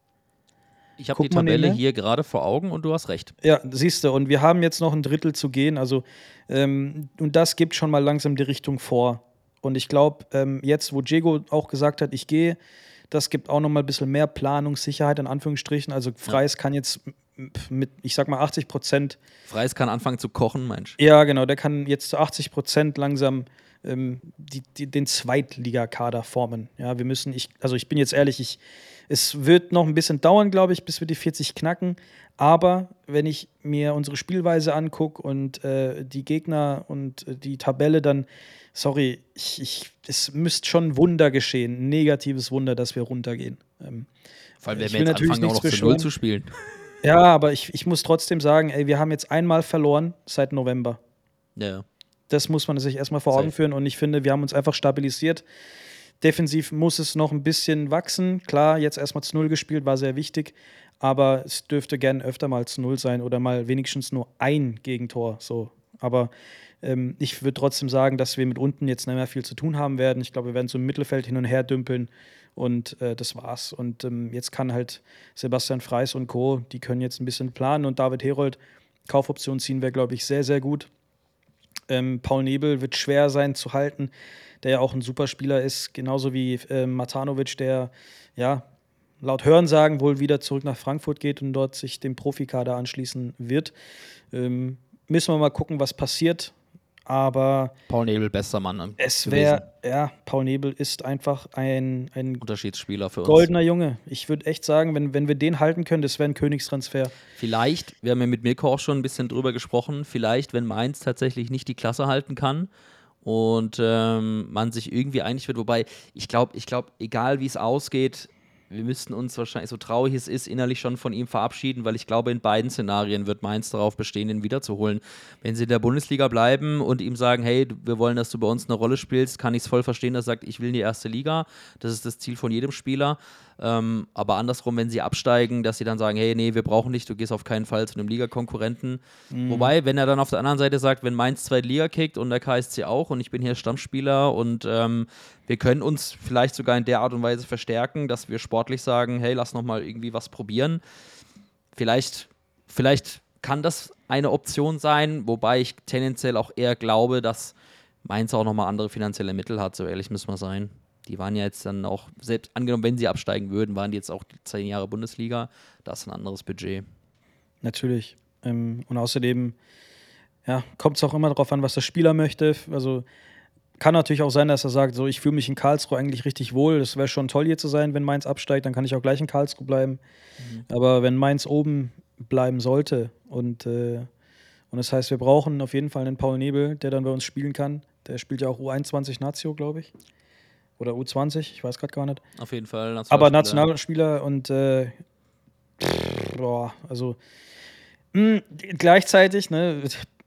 Ich habe Guck die mal Tabelle nebenher. hier gerade vor Augen und du hast recht. Ja, siehst du, und wir haben jetzt noch ein Drittel zu gehen. Also, ähm, und das gibt schon mal langsam die Richtung vor. Und ich glaube, ähm, jetzt, wo Diego auch gesagt hat, ich gehe, das gibt auch noch mal ein bisschen mehr Planungssicherheit, in Anführungsstrichen. Also, Freis kann jetzt m- mit, ich sag mal, achtzig Prozent, Freis kann anfangen zu kochen, Mensch. ja, genau, der kann jetzt zu achtzig Prozent langsam ähm, die, die, den Zweitligakader formen. Ja, wir müssen, ich, also ich bin jetzt ehrlich, ich, es wird noch ein bisschen dauern, glaube ich, bis wir die vierzig knacken. Aber wenn ich mir unsere Spielweise angucke und äh, die Gegner und äh, die Tabelle, dann, sorry, ich, ich, es müsste schon ein Wunder geschehen, ein negatives Wunder, dass wir runtergehen. Ähm, Vor allem, wenn Ich wir will jetzt natürlich anfangen, auch noch nichts zu Null beschwören. zu spielen. ja, aber ich, ich muss trotzdem sagen, ey, wir haben jetzt einmal verloren seit November. Ja. Das muss man sich erstmal vor Augen Safe. führen. Und ich finde, wir haben uns einfach stabilisiert. Defensiv muss es noch ein bisschen wachsen. Klar, jetzt erstmal zu Null gespielt, war sehr wichtig. Aber es dürfte gern öfter mal zu Null sein oder mal wenigstens nur ein Gegentor. So. Aber ähm, ich würde trotzdem sagen, dass wir mit unten jetzt nicht mehr viel zu tun haben werden. Ich glaube, wir werden so im Mittelfeld hin und her dümpeln. Und äh, das war's. Und ähm, jetzt kann halt Sebastian Freis und Co., die können jetzt ein bisschen planen. Und David Herold, Kaufoption ziehen wäre, glaube ich, sehr, sehr gut. Ähm, Paul Nebel wird schwer sein zu halten, der ja auch ein super Spieler ist, genauso wie äh, Matanovic, der ja laut Hörensagen wohl wieder zurück nach Frankfurt geht und dort sich dem Profikader anschließen wird. Ähm, müssen wir mal gucken, was passiert. Aber Paul Nebel, bester Mann. Es wäre, ja, Paul Nebel ist einfach ein, ein Unterschiedsspieler für uns. Goldener Junge. Ich würde echt sagen, wenn, wenn wir den halten können, das wäre ein Königstransfer. Vielleicht, wir haben ja mit Mirko auch schon ein bisschen drüber gesprochen, vielleicht, wenn Mainz tatsächlich nicht die Klasse halten kann und ähm, man sich irgendwie einig wird, wobei ich glaube, ich glaube, egal wie es ausgeht, wir müssten uns wahrscheinlich, so traurig es ist, innerlich schon von ihm verabschieden, weil ich glaube, in beiden Szenarien wird Mainz darauf bestehen, ihn wiederzuholen. Wenn sie in der Bundesliga bleiben und ihm sagen, hey, wir wollen, dass du bei uns eine Rolle spielst, kann ich es voll verstehen, dass er sagt, ich will in die erste Liga. Das ist das Ziel von jedem Spieler. Ähm, aber andersrum, wenn sie absteigen, dass sie dann sagen, hey, nee, wir brauchen dich, du gehst auf keinen Fall zu einem Ligakonkurrenten. Mhm. Wobei, wenn er dann auf der anderen Seite sagt, wenn Mainz zweite Liga kickt und der K S C auch und ich bin hier Stammspieler und ähm, wir können uns vielleicht sogar in der Art und Weise verstärken, dass wir sportlich sagen, hey, lass noch mal irgendwie was probieren. Vielleicht, vielleicht kann das eine Option sein, wobei ich tendenziell auch eher glaube, dass Mainz auch noch mal andere finanzielle Mittel hat, so ehrlich müssen wir sein. Die waren ja jetzt dann auch, selbst angenommen, wenn sie absteigen würden, waren die jetzt auch zehn Jahre Bundesliga. Das ist ein anderes Budget. Natürlich. Ähm, und außerdem ja, kommt es auch immer darauf an, was der Spieler möchte. Also kann natürlich auch sein, dass er sagt, so, ich fühle mich in Karlsruhe eigentlich richtig wohl. Das wäre schon toll, hier zu sein, wenn Mainz absteigt. Dann kann ich auch gleich in Karlsruhe bleiben. Mhm. Aber wenn Mainz oben bleiben sollte und, äh, und das heißt, wir brauchen auf jeden Fall einen Paul Nebel, der dann bei uns spielen kann. Der spielt ja auch U einundzwanzig Nazio, glaube ich. Oder U zwanzig, ich weiß gerade gar nicht. Auf jeden Fall Nationalspieler. Aber Nationalspieler und äh, pff, boah, also mh, gleichzeitig, ne,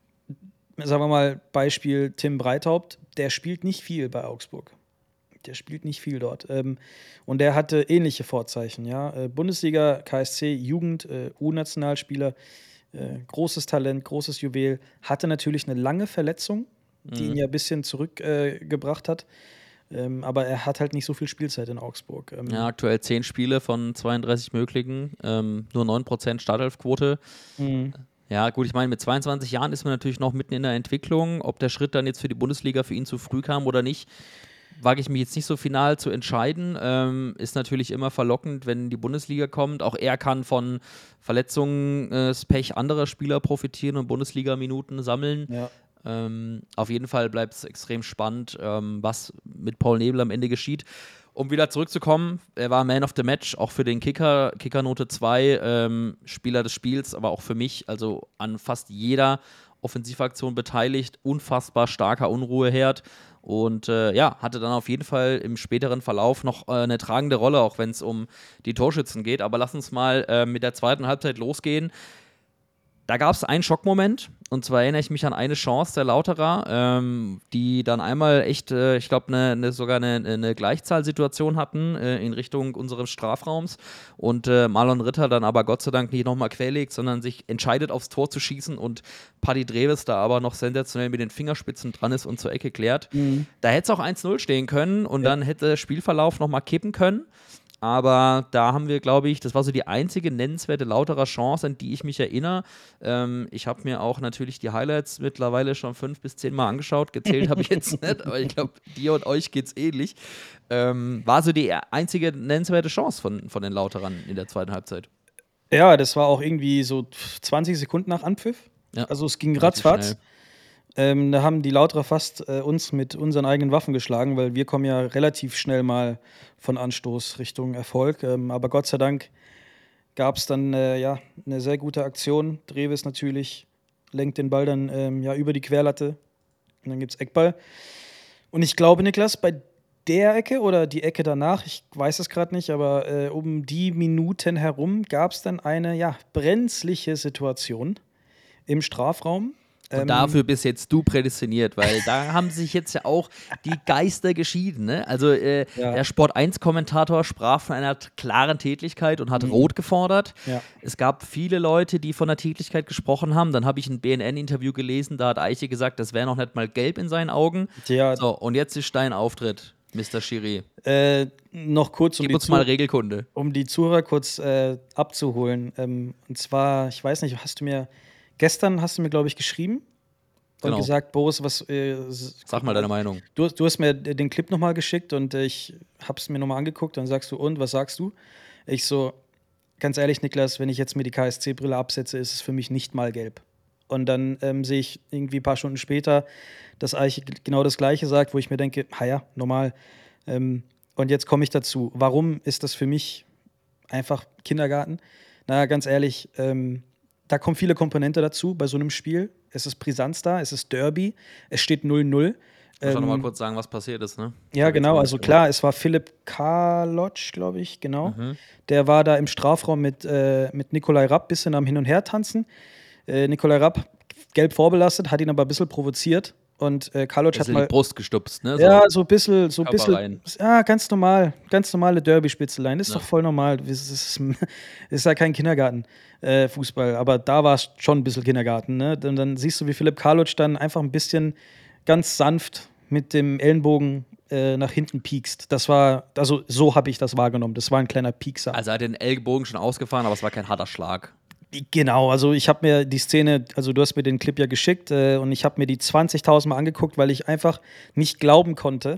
sagen wir mal, Beispiel Tim Breithaupt, der spielt nicht viel bei Augsburg. Der spielt nicht viel dort. Ähm, und der hatte ähnliche Vorzeichen, ja. Äh, Bundesliga, K S C, Jugend, äh, U-Nationalspieler, äh, großes Talent, großes Juwel, hatte natürlich eine lange Verletzung, die mhm. ihn ja ein bisschen zurückgebracht äh, hat. Ähm, aber er hat halt nicht so viel Spielzeit in Augsburg. Ähm, ja, aktuell zehn Spiele von zweiunddreißig möglichen, ähm, nur neun Prozent Startelfquote. Mhm. Ja, gut, ich meine, mit zweiundzwanzig Jahren ist man natürlich noch mitten in der Entwicklung. Ob der Schritt dann jetzt für die Bundesliga für ihn zu früh kam oder nicht, wage ich mich jetzt nicht so final zu entscheiden. Ähm, ist natürlich immer verlockend, wenn die Bundesliga kommt. Auch er kann von Verletzungspech äh, anderer Spieler profitieren und Bundesliga-Minuten sammeln. Ja. Ähm, auf jeden Fall bleibt es extrem spannend, ähm, was mit Paul Nebel am Ende geschieht. Um wieder zurückzukommen, er war Man of the Match, auch für den Kicker, Kickernote zwei, ähm, Spieler des Spiels, aber auch für mich, also an fast jeder Offensivaktion beteiligt, unfassbar starker Unruheherd und äh, ja, hatte dann auf jeden Fall im späteren Verlauf noch äh, eine tragende Rolle, auch wenn es um die Torschützen geht. Aber lass uns mal äh, mit der zweiten Halbzeit losgehen. Da gab es einen Schockmoment, und zwar erinnere ich mich an eine Chance der Lauterer, ähm, die dann einmal echt, äh, ich glaube, ne, ne, sogar eine, eine Gleichzahlsituation hatten äh, in Richtung unseres Strafraums und äh, Marlon Ritter dann aber Gott sei Dank nicht nochmal querlegt, sondern sich entscheidet, aufs Tor zu schießen und Paddy Dreves da aber noch sensationell mit den Fingerspitzen dran ist und zur Ecke klärt. Mhm. Da hätte es auch eins null stehen können und ja. dann hätte der Spielverlauf nochmal kippen können. Aber da haben wir, glaube ich, das war so die einzige nennenswerte Lauterer Chance, an die ich mich erinnere. Ähm, ich habe mir auch natürlich die Highlights mittlerweile schon fünf bis zehn Mal angeschaut. Gezählt habe ich jetzt nicht, aber ich glaube, dir und euch geht es ähnlich. Ähm, war so die einzige nennenswerte Chance von, von den Lauterern in der zweiten Halbzeit. Ja, das war auch irgendwie so zwanzig Sekunden nach Anpfiff. Ja, also es ging ratzfatz. Ähm, da haben die Lauterer fast äh, uns mit unseren eigenen Waffen geschlagen, weil wir kommen ja relativ schnell mal von Anstoß Richtung Erfolg. Ähm, aber Gott sei Dank gab es dann äh, ja, eine sehr gute Aktion. Dreves natürlich lenkt den Ball dann ähm, ja, über die Querlatte und dann gibt es Eckball. Und ich glaube, Niklas, bei der Ecke oder die Ecke danach, ich weiß es gerade nicht, aber äh, um die Minuten herum gab es dann eine ja, brenzliche Situation im Strafraum. Und ähm, dafür bist jetzt du prädestiniert, weil da haben sich jetzt ja auch die Geister geschieden. Ne? Also äh, ja. der Sport eins Kommentator sprach von einer klaren Tätlichkeit und hat mhm. Rot gefordert. Ja. Es gab viele Leute, die von der Tätlichkeit gesprochen haben. Dann habe ich ein B N N-Interview gelesen, da hat Eiche gesagt, das wäre noch nicht mal gelb in seinen Augen. Ja. So, und jetzt ist dein Auftritt, Mister Schiri. Äh, noch kurz, um Gib die, uns mal Regelkunde. Um die Zuhörer kurz äh, abzuholen. Ähm, und zwar, ich weiß nicht, hast du mir gestern hast du mir, glaube ich, geschrieben und Genau. gesagt, Boris, was. Äh, Sag mal deine Meinung. Du, du hast mir den Clip nochmal geschickt und äh, ich habe es mir nochmal angeguckt. Dann sagst du, und was sagst du? Ich so, ganz ehrlich, Niklas, wenn ich jetzt mir die K S C-Brille absetze, ist es für mich nicht mal gelb. Und dann ähm, sehe ich irgendwie ein paar Stunden später, dass Eiche genau das Gleiche sagt, wo ich mir denke, ha ja, normal. Ähm, und jetzt komme ich dazu. Warum ist das für mich einfach Kindergarten? Na, ganz ehrlich, ähm, da kommen viele Komponente dazu bei so einem Spiel. Es ist Brisanz da, es ist Derby, es steht null null. Ich muss auch noch mal Ähm, kurz sagen, was passiert ist, ne? ja, Hab ich jetzt genau. mal Also nicht klar, es war Philipp Karlotsch, glaube ich, genau. Mhm. Der war da im Strafraum mit, äh, mit Nikolai Rapp bisschen am Hin- und Her tanzen. Äh, Nikolai Rapp, gelb vorbelastet, hat ihn aber ein bisschen provoziert. Und äh, Karlotsch hat Bisschen mal. die Brust gestupst, ne? Ja, so ein bisschen, so ein Körper bisschen. rein. Ja, ganz normal. Ganz normale Derby-Spitzeleien. Ist Ja. doch voll normal. Es ist, ist ja kein Kindergarten-Fußball. Aber da war es schon ein bisschen Kindergarten. Ne? Dann, dann siehst du, wie Philipp Karlotsch dann einfach ein bisschen ganz sanft mit dem Ellenbogen äh, nach hinten piekst. Das war, also so habe ich das wahrgenommen. Das war ein kleiner Piekser. Also er hat den Ellbogen schon ausgefahren, aber es war kein harter Schlag. Genau, also ich habe mir die Szene, also du hast mir den Clip ja geschickt äh, und ich habe mir die zwanzigtausend Mal angeguckt, weil ich einfach nicht glauben konnte.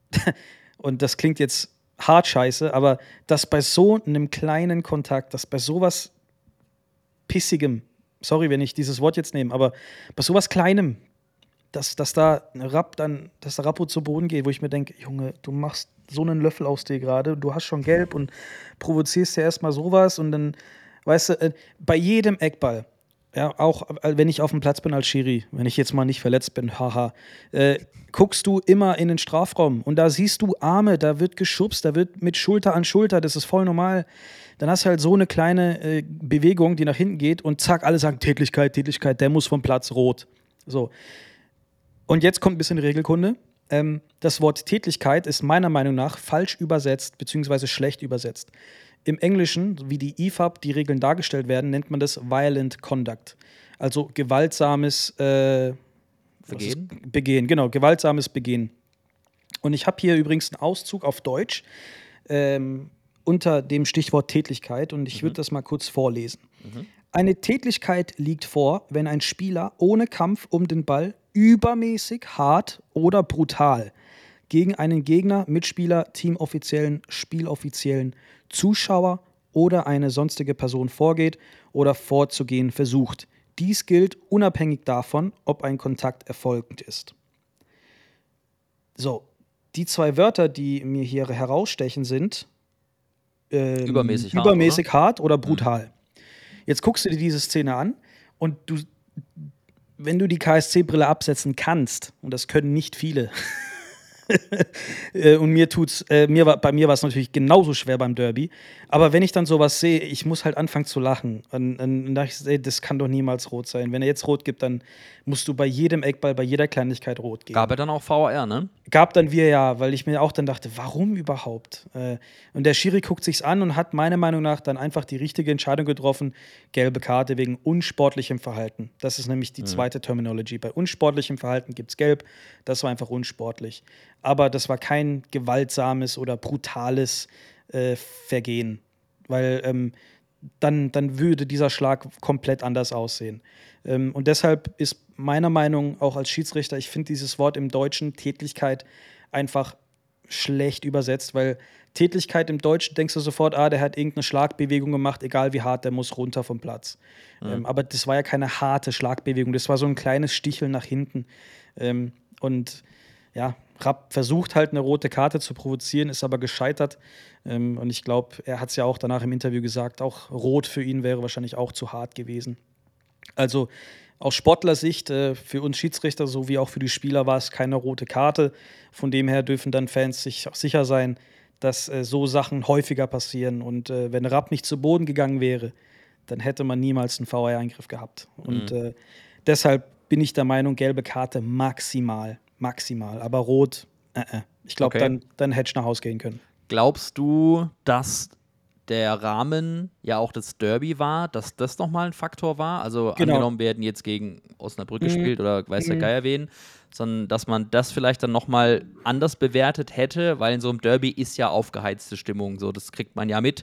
Und das klingt jetzt hart scheiße, aber dass bei so einem kleinen Kontakt, dass bei sowas Pissigem, sorry, wenn ich dieses Wort jetzt nehme, aber bei sowas Kleinem, dass, dass da Rapp dann, dass der Rappo zu Boden geht, wo ich mir denke, Junge, du machst so einen Löffel aus dir gerade, du hast schon gelb und provozierst ja erstmal sowas und dann, weißt du, äh, bei jedem Eckball, ja, auch äh, wenn ich auf dem Platz bin als Schiri, wenn ich jetzt mal nicht verletzt bin, haha, äh, guckst du immer in den Strafraum und da siehst du Arme, da wird geschubst, da wird mit Schulter an Schulter, das ist voll normal. Dann hast du halt so eine kleine äh, Bewegung, die nach hinten geht und zack, alle sagen Tätlichkeit, Tätlichkeit, der muss vom Platz rot. So. Und jetzt kommt ein bisschen Regelkunde. Ähm, das Wort Tätlichkeit ist meiner Meinung nach falsch übersetzt, beziehungsweise schlecht übersetzt. Im Englischen, wie die I F A B, die Regeln dargestellt werden, nennt man das Violent Conduct. Also gewaltsames äh, Begehen? Begehen, genau, gewaltsames Begehen. Und ich habe hier übrigens einen Auszug auf Deutsch ähm, unter dem Stichwort Tätlichkeit und ich würde das mal kurz vorlesen. Mhm. Eine Tätlichkeit liegt vor, wenn ein Spieler ohne Kampf um den Ball übermäßig, hart oder brutal gegen einen Gegner, Mitspieler, Teamoffiziellen, Spieloffiziellen, Zuschauer oder eine sonstige Person vorgeht oder vorzugehen versucht. Dies gilt unabhängig davon, ob ein Kontakt erfolgend ist. So, die zwei Wörter, die mir hier herausstechen, sind ähm, Übermäßig hart, übermäßig hart oder brutal. Jetzt guckst du dir diese Szene an und du, wenn du die K S C-Brille absetzen kannst, und das können nicht viele, und mir tut's, äh, mir war, bei mir war es natürlich genauso schwer beim Derby, aber wenn ich dann sowas sehe, ich muss halt anfangen zu lachen. Und dann dachte ich, ey, das kann doch niemals rot sein. Wenn er jetzt rot gibt, dann musst du bei jedem Eckball, bei jeder Kleinigkeit rot geben. Gab er dann auch V A R, ne? Gab dann wir ja, weil ich mir auch dann dachte, warum überhaupt? Äh, und der Schiri guckt sich's an und hat meiner Meinung nach dann einfach die richtige Entscheidung getroffen, gelbe Karte wegen unsportlichem Verhalten. Das ist nämlich die Mhm. zweite Terminology. Bei unsportlichem Verhalten gibt's gelb, das war einfach unsportlich. Aber das war kein gewaltsames oder brutales äh, Vergehen, weil ähm, dann, dann würde dieser Schlag komplett anders aussehen. Ähm, und deshalb ist meiner Meinung auch als Schiedsrichter, ich finde dieses Wort im Deutschen, Tätlichkeit, einfach schlecht übersetzt, weil Tätlichkeit im Deutschen denkst du sofort, ah, der hat irgendeine Schlagbewegung gemacht, egal wie hart, der muss runter vom Platz. Mhm. Ähm, aber das war ja keine harte Schlagbewegung, das war so ein kleines Sticheln nach hinten. Ähm, und ja, Rapp versucht halt eine rote Karte zu provozieren, ist aber gescheitert. Ähm, und ich glaube, er hat es ja auch danach im Interview gesagt, auch rot für ihn wäre wahrscheinlich auch zu hart gewesen. Also aus Sportlersicht, äh, für uns Schiedsrichter sowie auch für die Spieler war es keine rote Karte. Von dem her dürfen dann Fans sich auch sicher sein, dass äh, so Sachen häufiger passieren. Und äh, wenn Rapp nicht zu Boden gegangen wäre, dann hätte man niemals einen V A R-Eingriff gehabt. Mhm. Und äh, deshalb bin ich der Meinung, gelbe Karte maximal. Maximal. Aber rot, äh, äh. ich glaube, Okay. dann, dann hätte ich nach Hause gehen können. Glaubst du, dass der Rahmen ja auch das Derby war, dass das nochmal ein Faktor war? Also Genau. angenommen werden jetzt gegen Osnabrück Mhm. gespielt oder weiß der Mhm. Geier wen, sondern dass man das vielleicht dann nochmal anders bewertet hätte, weil in so einem Derby ist ja aufgeheizte Stimmung, so das kriegt man ja mit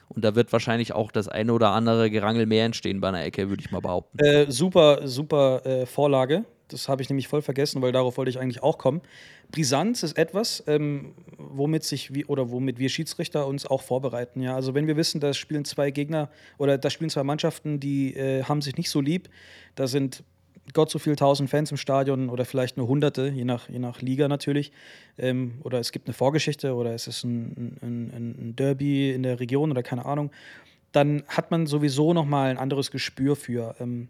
Und da wird wahrscheinlich auch das eine oder andere Gerangel mehr entstehen bei einer Ecke, würde ich mal behaupten. Äh, super, super äh, Vorlage. Das habe ich nämlich voll vergessen, weil darauf wollte ich eigentlich auch kommen. Brisanz ist etwas, ähm, womit sich wie, oder womit wir Schiedsrichter uns auch vorbereiten. Ja? Also wenn wir wissen, da spielen zwei Gegner oder da spielen zwei Mannschaften, die äh, haben sich nicht so lieb, da sind Gott so viel tausend Fans im Stadion oder vielleicht nur Hunderte, je nach, je nach Liga natürlich. Ähm, oder es gibt eine Vorgeschichte oder es ist ein, ein, ein Derby in der Region oder keine Ahnung. Dann hat man sowieso noch mal ein anderes Gespür für. Ähm,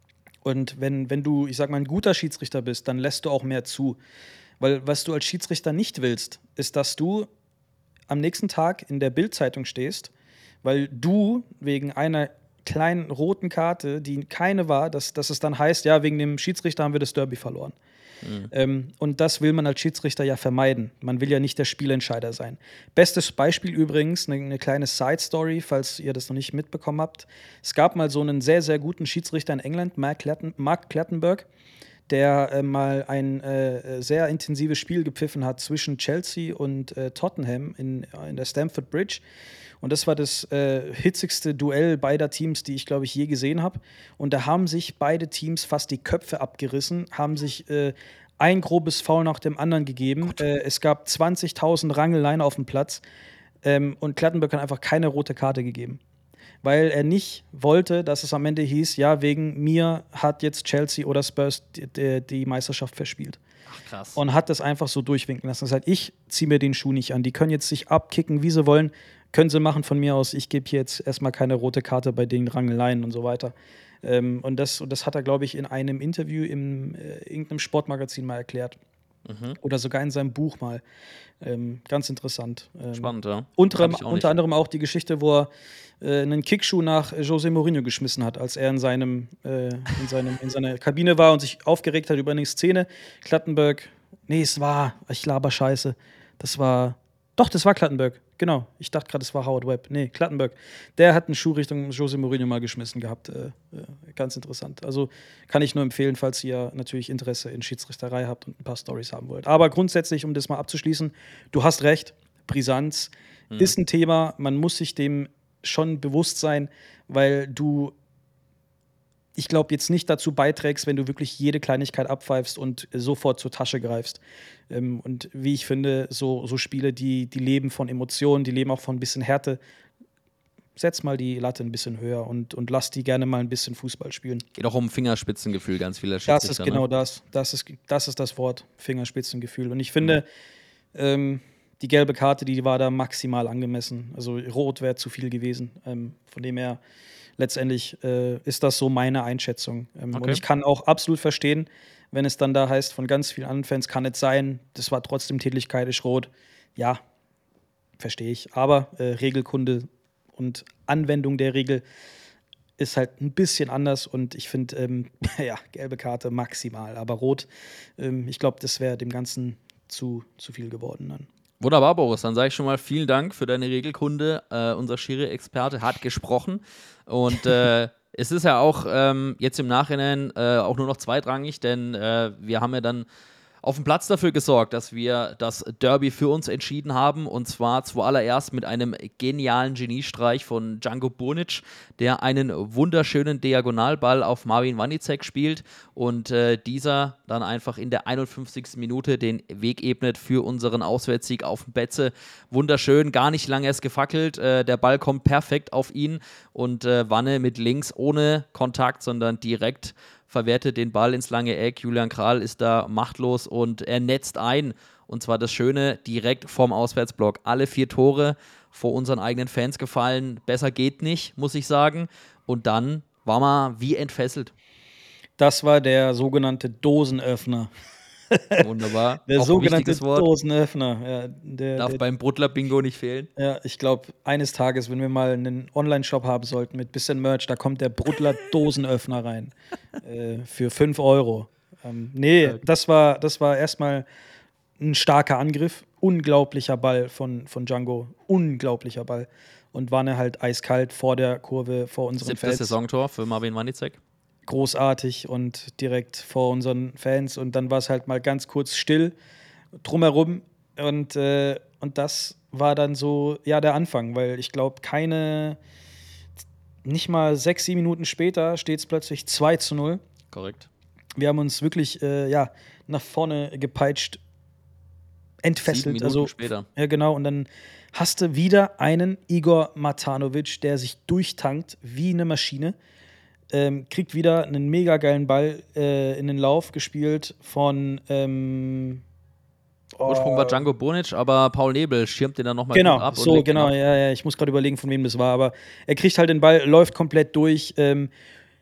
und wenn, wenn du, ich sag mal, ein guter Schiedsrichter bist, dann lässt du auch mehr zu. Weil was du als Schiedsrichter nicht willst, ist, dass du am nächsten Tag in der Bild-Zeitung stehst, weil du wegen einer kleinen roten Karte, die keine war, dass, dass es dann heißt, ja, wegen dem Schiedsrichter haben wir das Derby verloren. Mhm. Ähm, und das will man als Schiedsrichter ja vermeiden. Man will ja nicht der Spielentscheider sein. Bestes Beispiel übrigens, eine, eine kleine Side-Story, falls ihr das noch nicht mitbekommen habt. Es gab mal so einen sehr, sehr guten Schiedsrichter in England, Mark, Clatten, Mark Clattenburg, der äh, mal ein äh, sehr intensives Spiel gepfiffen hat zwischen Chelsea und äh, Tottenham in, in der Stamford Bridge. Und das war das äh, hitzigste Duell beider Teams, die ich, glaube ich, je gesehen habe. Und da haben sich beide Teams fast die Köpfe abgerissen, haben sich äh, ein grobes Foul nach dem anderen gegeben. Äh, es gab zwanzigtausend Rangeleien auf dem Platz. Ähm, und Clattenburg hat einfach keine rote Karte gegeben. Weil er nicht wollte, dass es am Ende hieß, ja, wegen mir hat jetzt Chelsea oder Spurs die, die, die Meisterschaft verspielt. Ach, krass. Und hat das einfach so durchwinken lassen. Das heißt, ich ziehe mir den Schuh nicht an. Die können jetzt sich abkicken, wie sie wollen. Können sie machen von mir aus. Ich gebe hier jetzt erstmal keine rote Karte bei den Rangeleien und so weiter. Ähm, und, das, und das hat er, glaube ich, in einem Interview in äh, irgendeinem Sportmagazin mal erklärt. Mhm. Oder sogar in seinem Buch mal. Ähm, ganz interessant. Ähm, Spannend, ja. Unter, unter anderem auch die Geschichte, wo er äh, einen Kickschuh nach José Mourinho geschmissen hat, als er in, seinem, äh, in, seinem, in seiner Kabine war und sich aufgeregt hat über eine Szene. Clattenburg, nee, es war, ich laber Scheiße. Das war, doch, das war Clattenburg. Genau, ich dachte gerade, es war Howard Webb. Nee, Clattenburg. Der hat einen Schuh Richtung José Mourinho mal geschmissen gehabt. Äh, äh, ganz interessant. Also kann ich nur empfehlen, falls ihr natürlich Interesse in Schiedsrichterei habt und ein paar Storys haben wollt. Aber grundsätzlich, um das mal abzuschließen, du hast recht, Brisanz mhm. ist ein Thema. Man muss sich dem schon bewusst sein, weil du, ich glaube, jetzt nicht dazu beiträgst, wenn du wirklich jede Kleinigkeit abpfeifst und sofort zur Tasche greifst. Ähm, und wie ich finde, so, so Spiele, die, die leben von Emotionen, die leben auch von ein bisschen Härte. Setz mal die Latte ein bisschen höher und, und lass die gerne mal ein bisschen Fußball spielen. Geht auch um Fingerspitzengefühl ganz vieler Schiedsrichter. Das ist genau ne? das. Das ist, das ist das Wort, Fingerspitzengefühl. Und ich finde, mhm. ähm, die gelbe Karte, die war da maximal angemessen. Also rot wäre zu viel gewesen. Ähm, von dem her, letztendlich äh, ist das so meine Einschätzung. Ähm, okay. Und ich kann auch absolut verstehen, wenn es dann da heißt, von ganz vielen anderen Fans, kann es sein, das war trotzdem Tätlichkeit, ist rot. Ja, verstehe ich. Aber äh, Regelkunde und Anwendung der Regel ist halt ein bisschen anders. Und ich finde, ähm, ja, gelbe Karte maximal. Aber rot, ähm, ich glaube, das wäre dem Ganzen zu, zu viel geworden dann. Wunderbar, Boris. Dann sage ich schon mal vielen Dank für deine Regelkunde. Äh, unser Schiri-Experte hat gesprochen. Und äh, es ist ja auch ähm, jetzt im Nachhinein äh, auch nur noch zweitrangig, denn äh, wir haben ja dann auf dem Platz dafür gesorgt, dass wir das Derby für uns entschieden haben. Und zwar zuallererst mit einem genialen Geniestreich von Django Burnic, der einen wunderschönen Diagonalball auf Marvin Wanizek spielt und äh, dieser dann einfach in der einundfünfzigsten Minute den Weg ebnet für unseren Auswärtssieg auf dem Betze. Wunderschön, gar nicht lange erst gefackelt. Äh, der Ball kommt perfekt auf ihn und äh, Wanne mit links ohne Kontakt, sondern direkt verwertet den Ball ins lange Eck. Julian Kral ist da machtlos und er netzt ein. Und zwar das Schöne, direkt vorm Auswärtsblock. Alle vier Tore vor unseren eigenen Fans gefallen. Besser geht nicht, muss ich sagen. Und dann war man wie entfesselt. Das war der sogenannte Dosenöffner. Wunderbar. Der Auch sogenannte Wort. Dosenöffner. Ja, der, Darf der, beim Bruttler-Bingo nicht fehlen. Ja, ich glaube, eines Tages, wenn wir mal einen Online-Shop haben sollten mit bisschen Merch, da kommt der Bruttler-Dosenöffner rein. äh, für fünf Euro. Ähm, nee, okay. das war, das war erstmal ein starker Angriff. Unglaublicher Ball von, von Django. Unglaublicher Ball. Und Wanne halt eiskalt vor der Kurve, vor unseren Siebtes Fans. Saisontor für Marvin Wanizek. Großartig und direkt vor unseren Fans. Und dann war es halt mal ganz kurz still drumherum. Und äh, und das war dann so, ja, der Anfang, weil ich glaube, keine, nicht mal sechs, sieben Minuten später steht es plötzlich zwei zu null. Korrekt. Wir haben uns wirklich, äh, ja, nach vorne gepeitscht, entfesselt. Sieben Minuten also, später. Ja, genau, und dann hast du wieder einen Igor Matanovic, der sich durchtankt wie eine Maschine. Ähm, kriegt wieder einen mega geilen Ball äh, in den Lauf gespielt von ähm, oh, Ursprung war Django Bonic, aber Paul Nebel schirmt den dann nochmal genau, gut ab. so, und legt ihn genau, ab. ja, ja, ich muss gerade überlegen, von wem das war, aber er kriegt halt den Ball, läuft komplett durch. Ähm,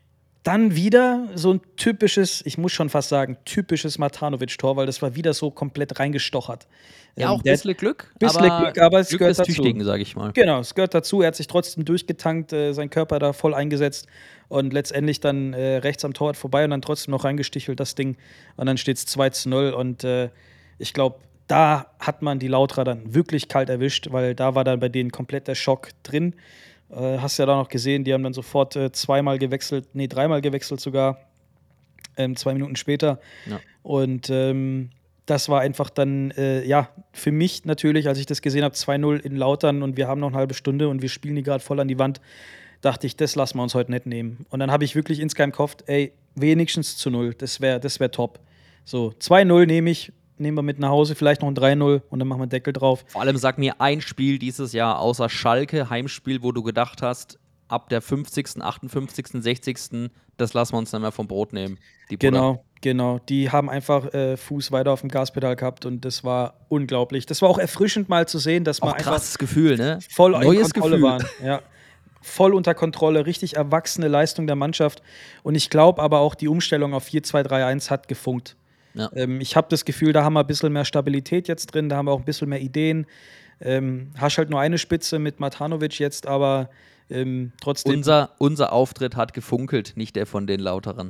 dann wieder so ein typisches, ich muss schon fast sagen, typisches Matanovic-Tor, weil das war wieder so komplett reingestochert. Ja, Ähm, auch ein der- bisschen Glück, bisschen aber Glück, aber es Glück gehört des dazu. Tüchtigen, sage ich mal. Genau, es gehört dazu. Er hat sich trotzdem durchgetankt, äh, seinen Körper da voll eingesetzt und letztendlich dann äh, rechts am Torwart vorbei und dann trotzdem noch reingestichelt, das Ding. Und dann steht es zwei zu null. Und äh, ich glaube, da hat man die Lauterer dann wirklich kalt erwischt, weil da war dann bei denen komplett der Schock drin. Äh, hast ja da noch gesehen, die haben dann sofort äh, zweimal gewechselt, nee, dreimal gewechselt sogar, ähm, zwei Minuten später. Ja. Und ähm, das war einfach dann, äh, ja, für mich natürlich, als ich das gesehen habe, zwei null in Lautern und wir haben noch eine halbe Stunde und wir spielen die gerade voll an die Wand, dachte ich, das lassen wir uns heute nicht nehmen. Und dann habe ich wirklich insgeheim gehofft, ey, wenigstens zu null, das wäre das wär top. So, zwei null nehme ich, nehmen wir mit nach Hause, vielleicht noch ein drei null und dann machen wir einen Deckel drauf. Vor allem sag mir ein Spiel dieses Jahr außer Schalke, Heimspiel, wo du gedacht hast, ab der fünfzigsten, achtundfünfzigsten, sechzigsten das lassen wir uns dann mehr vom Brot nehmen. Die Butter. Genau, genau. Die haben einfach äh, Fuß weiter auf dem Gaspedal gehabt und das war unglaublich. Das war auch erfrischend mal zu sehen, dass Auch man einfach krasses Gefühl, ne? voll in Neues Kontrolle Gefühl. waren. Ja. Voll unter Kontrolle, richtig erwachsene Leistung der Mannschaft. Und ich glaube aber auch, die Umstellung auf vier zwei drei eins hat gefunkt. Ja. Ähm, ich habe das Gefühl, da haben wir ein bisschen mehr Stabilität jetzt drin, da haben wir auch ein bisschen mehr Ideen. Ähm, hast halt nur eine Spitze mit Matanovic jetzt, aber ähm, trotzdem. Unser, unser Auftritt hat gefunkelt, nicht der von den Lauteren.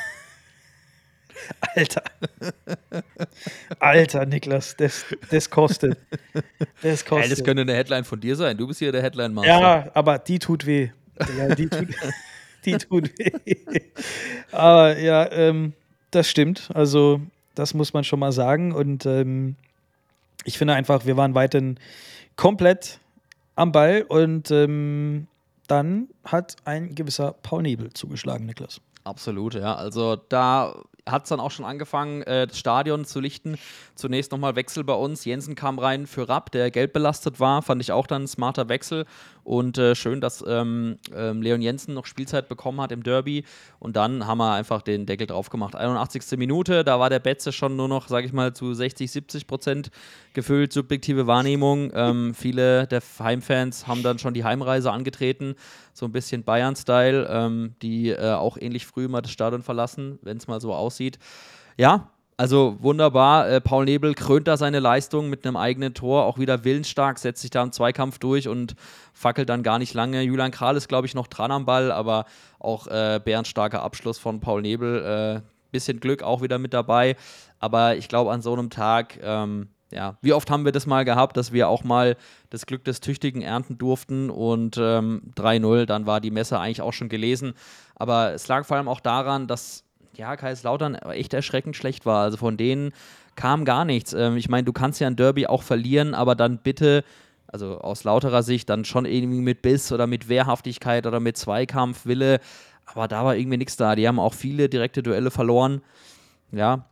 Alter. Alter, Niklas, das, das kostet. Das Ey, kostet. das könnte eine Headline von dir sein. Du bist hier der Headline-Master. Ja, aber die tut weh. Ja, die tut, die tut weh. Aber ja, ähm, das stimmt. Also, das muss man schon mal sagen. Und ähm, ich finde einfach, wir waren weiterhin komplett am Ball. Und ähm, dann hat ein gewisser Paul Nebel zugeschlagen, Niklas. Absolut, ja. Also da hat es dann auch schon angefangen, äh, das Stadion zu lichten. Zunächst nochmal Wechsel bei uns. Jensen kam rein für Rapp, der gelb belastet war. Fand ich auch dann ein smarter Wechsel. Und äh, schön, dass ähm, ähm, Leon Jensen noch Spielzeit bekommen hat im Derby. Und dann haben wir einfach den Deckel drauf gemacht. einundachtzigste Minute, da war der Betze schon nur noch, sage ich mal, zu sechzig, siebzig Prozent gefüllt. Subjektive Wahrnehmung. Ähm, viele der Heimfans haben dann schon die Heimreise angetreten. So ein bisschen Bayern-Style, ähm, die äh, auch ähnlich früh mal das Stadion verlassen, wenn es mal so aussieht. Ja, also wunderbar. Äh, Paul Nebel krönt da seine Leistung mit einem eigenen Tor, auch wieder willensstark, setzt sich da im Zweikampf durch und fackelt dann gar nicht lange. Julian Kral ist, glaube ich, noch dran am Ball, aber auch äh, bärenstarker Abschluss von Paul Nebel. Äh, bisschen Glück auch wieder mit dabei, aber ich glaube, an so einem Tag, ähm, ja, wie oft haben wir das mal gehabt, dass wir auch mal das Glück des Tüchtigen ernten durften und ähm, drei null, dann war die Messe eigentlich auch schon gelesen. Aber es lag vor allem auch daran, dass ja, Kaiserslautern echt erschreckend schlecht war. Also von denen kam gar nichts. Ähm, ich meine, du kannst ja ein Derby auch verlieren, aber dann bitte, also aus Lauterer Sicht, dann schon irgendwie mit Biss oder mit Wehrhaftigkeit oder mit Zweikampfwille. Aber da war irgendwie nichts da. Die haben auch viele direkte Duelle verloren. Ja.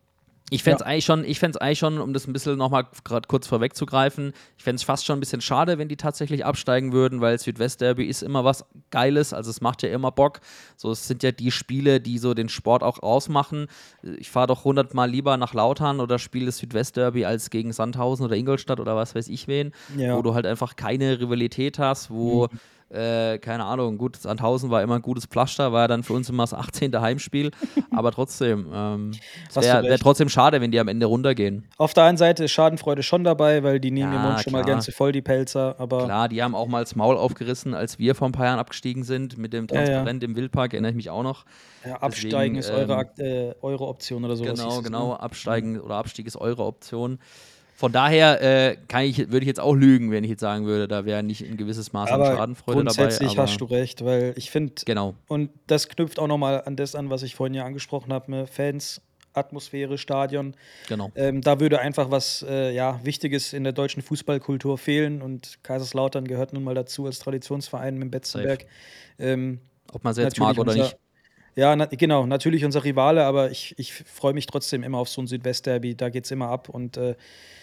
Ich fände es Ja. eigentlich schon, ich fänd's eigentlich schon, um das ein bisschen nochmal gerade kurz vorwegzugreifen, ich fände es fast schon ein bisschen schade, wenn die tatsächlich absteigen würden, weil Südwest-Derby ist immer was Geiles, also es macht ja immer Bock. So, es sind ja die Spiele, die so den Sport auch ausmachen. Ich fahre doch hundertmal lieber nach Lautern oder spiele das Südwest-Derby als gegen Sandhausen oder Ingolstadt oder was weiß ich wen, Ja. wo du halt einfach keine Rivalität hast, wo Mhm. Äh, keine Ahnung, gut, Sandhausen war immer ein gutes Pflaster, war ja dann für uns immer das achtzehnte Heimspiel, aber trotzdem, ähm, es Hast du wäre wär recht. trotzdem schade, wenn die am Ende runtergehen. Auf der einen Seite ist Schadenfreude schon dabei, weil die nehmen Ja, den Mund schon mal klar. ganz voll, die Pelzer. Aber Klar, die haben auch mal das Maul aufgerissen, als wir vor ein paar Jahren abgestiegen sind, mit dem Ja, ja. Transparent im Wildpark, erinnere ich mich auch noch. ja, Absteigen Deswegen, ist eure, ähm, Akt- äh, eure Option oder sowas. hieß Genau, es, genau, ne? Absteigen oder Abstieg ist eure Option. Von daher äh, kann ich, würde ich jetzt auch lügen, wenn ich jetzt sagen würde, da wäre nicht ein gewisses Maß an Aber Schadenfreude dabei. grundsätzlich Aber hast du recht, weil ich finde, genau, und das knüpft auch nochmal an das an, was ich vorhin ja angesprochen habe, ne? Fans Atmosphäre, Stadion. Genau. Ähm, da würde einfach was äh, ja, Wichtiges in der deutschen Fußballkultur fehlen und Kaiserslautern gehört nun mal dazu als Traditionsverein mit dem Betzenberg. Ähm, Ob man es jetzt mag oder unser, nicht. Ja, na, genau, natürlich unser Rivale, aber ich, ich freue mich trotzdem immer auf so ein Südwest-Derby, da geht es immer ab und äh,